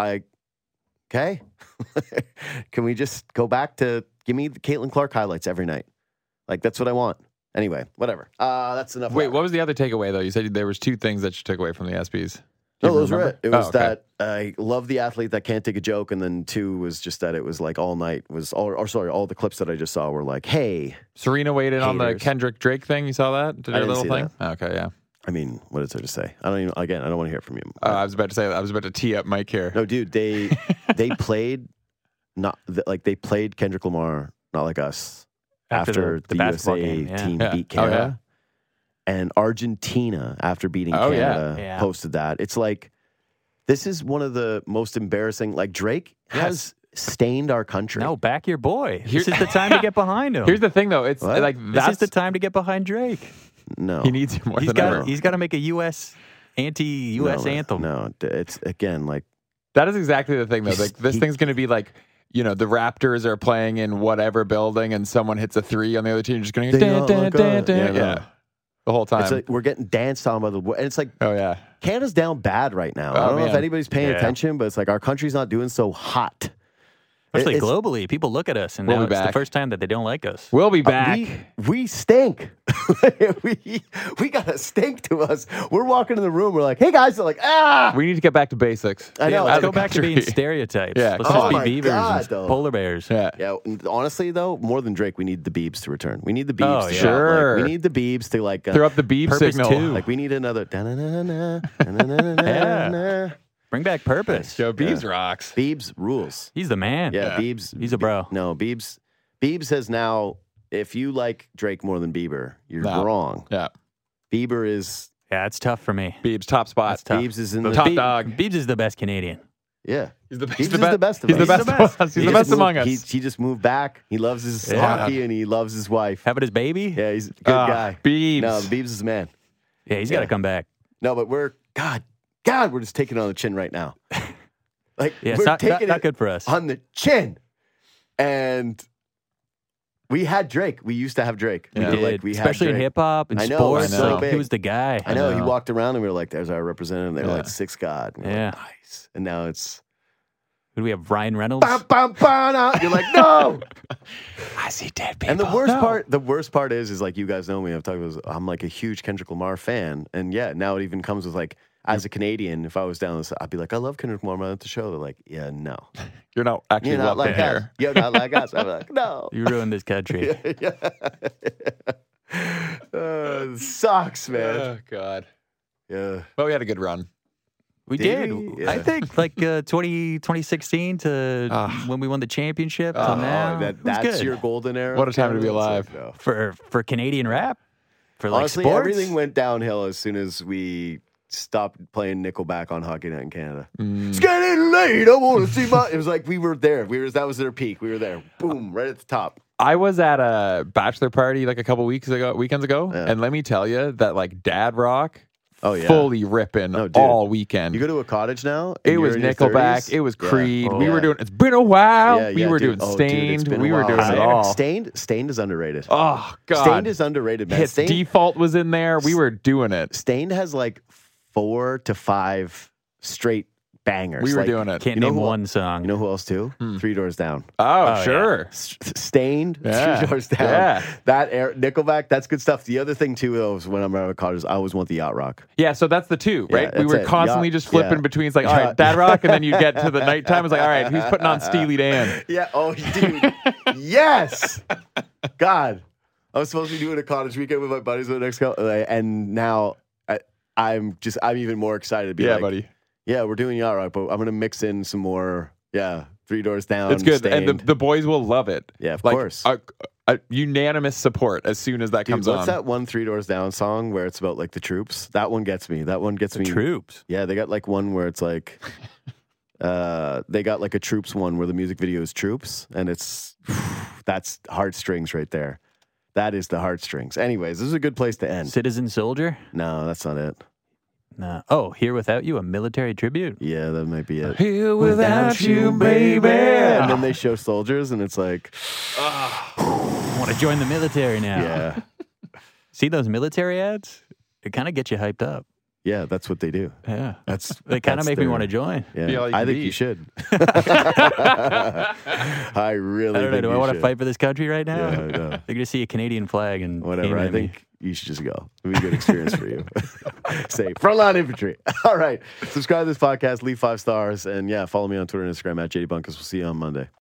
okay. Can we just go back to give me the Caitlin Clark highlights every night? Like, that's what I want. Anyway, whatever. That's enough. Wait, what was the other takeaway, though? You said there was two things that you took away from the ESPYs. No, those were it. It was that I love the athlete that can't take a joke, and then two was just that it was like all night all the clips that I just saw were like, hey, Serena weighed in on the haters. Kendrick Drake thing. You saw that? Did I her didn't little see thing? that. Okay, yeah. I mean, what is there to say? I don't want to hear from you. I was about to tee up Mike here. No, dude, they played they played Kendrick Lamar, not like us, after the basketball USA game, yeah. team Yeah. beat Oh, Canada. And Argentina, after beating Canada, Yeah. posted that. It's like, this is one of the most embarrassing. Like, Drake has stained our country. No, back your boy. This is the time to get behind him. Here's the thing, though. It's What? like This that's is the time to get behind Drake. No. he needs you more He's than ever. got to make a U.S. anti-U.S. anthem. No, it's again like That is exactly the thing, though. Like this thing's going to be like, you know, the Raptors are playing in whatever building, and someone hits a three on the other team, just going They dan, don't dan, look dan, up. dan. Yeah, no. Yeah, the whole time. it's like we're getting danced on by the and it's like Oh yeah, Canada's down bad right now. Oh, I don't know if man. anybody's paying Yeah. attention, but it's like our country's not doing so hot. Especially It's- globally, people look at us, and We'll now be it's the back. first time that they don't like us. we'll be back. We stink. we got a stink to us. We're walking in the room. We're like, hey guys. They're like, ah. We need to get back to basics. I know. Let's As go a back to being country. stereotypes. Yeah. Let's Oh just my be beavers God, and though. polar bears. Yeah. Yeah, honestly though, more than Drake, we need the Biebs to return. We need the Biebs. Oh, to yeah. shout, like, Sure. we need the Biebs to like Throw up the beep Purpose signal. too. like we need another. Da-na-na-na-na, da-na-na-na-na. Bring back Purpose. Yo, Beebs rocks. Biebs rules. He's the man. Yeah, Biebs. He's a bro. No, Biebs has now. If you like Drake more than Bieber, you're No. wrong. Yeah, Bieber is Yeah, it's tough for me. Beebs top spot. That's tough. Biebs is in But the top Biebs- dog. Biebs is the best Canadian. yeah. He's the Biebs is the best of He's the us. best. He's the best. of us. He's He the just best among moved- us. He just moved back. He loves his Yeah. hockey and he loves his wife. Having his baby? Yeah, he's a good guy. Beebs. No, Biebs is the man. Yeah, he's got to Yeah. come back. No, but we're we're just taking it on the chin right now. Like Yeah, we're it's not taking it good for us. on the chin. And we had Drake. We used to have Drake. Yeah. We Did, were like, we had especially in Drake. hip hop and I know, sports. so Like, big. he was the guy. I know. He know. walked around and we were like, there's our representative. They were Yeah. like, Six God. And we were Yeah. like, nice. And now it's Who do we have? Ryan Reynolds. bam, bam, bam, ah. You're like, no. I see dead people. And the worst part is like you guys know me. I've talked about this, I'm like a huge Kendrick Lamar fan. And yeah, now it even comes with like as a Canadian, if I was down this, I'd be like, I love Kendrick Lamar. I'm at the show. They're like, yeah, no. You're not actually You're not welcome like us. here. You're not like us. I'm like, no. You ruined this country. It sucks, man. Oh God. Yeah. But we had a good run. We Did did. we? Yeah. I think like 2016 to when we won the championship till now. It was That's good. your golden era. What a time to be It's like, alive. no. for Canadian rap. For like Honestly, sports. everything went downhill as soon as we stopped playing Nickelback on Hockey Night in Canada. It's getting late. I want to see my. It was like we were there. That was their peak. We were there. Boom, right at the top. I was at a bachelor party like a couple weekends ago, Yeah. and let me tell you that like dad rock, Oh, yeah. fully ripping No, dude. all weekend. You go to a cottage now. and It you're was in your Nickelback. 30s? It was Yeah. Creed. Oh, we were yeah. doing. It's been a while. Yeah, we yeah, were dude. doing Oh, dude, it's Stained. been a We were while. doing it all. Stained is underrated. Oh God. Stained is underrated, man. Hits Stained, Default was in there. We were doing it. Stained has like 4 to 5 straight bangers. We were Like, doing it. Can't You know name who- one song. You know who else too? 3 Doors Down. Oh, sure. Stained, Yeah. 3 Doors Down. Yeah. That Nickelback, that's good stuff. The other thing too, though, is when I'm around with cottage, I always want the yacht rock. Yeah, so that's the two, right? Yeah, we that's were it. constantly Yacht, just flipping yeah. between. It's like, all right, Yacht. Dad Rock, and then you get to the nighttime. It's like, all right, who's putting on Steely Dan? Yeah. Oh, dude. Yes. God, I was supposed to be doing a cottage weekend with my buddies the next couple, and now I'm even more excited to be Yeah, like, buddy. yeah, we're doing yacht rock, but I'm gonna mix in some more. Yeah, 3 Doors Down. It's good, Stained. and the boys will love it. Yeah, of like, course. A unanimous support as soon as that Dude, comes what's on. that one 3 Doors Down song where it's about like the troops? That one gets me. That one gets me. Troops. Yeah, they got like one where it's like, they got like a Troops one where the music video is Troops, and that's heartstrings right there. That is the heartstrings. Anyways, this is a good place to end. Citizen Soldier. No, that's not it. No. Oh, Here Without You, a military tribute. Yeah, that might be it. Here without you, baby. And then they show soldiers, and it's like, I want to join the military now. yeah, See those military ads? It kind of gets you hyped up. yeah, that's what they do. Yeah. That's They kind of that's make me their- want to join. Yeah, Be all you I can think be. you should. I really I don't know. think Do I you want to should. fight for this country right now? Yeah, I know. They're going to see a Canadian flag and Whatever. aim I at me. think you should just go. It'll be a good experience for you. Say Frontline Infantry. All right. Subscribe to this podcast, leave 5 stars, and yeah, follow me on Twitter and Instagram at JD Bunkus. We'll see you on Monday.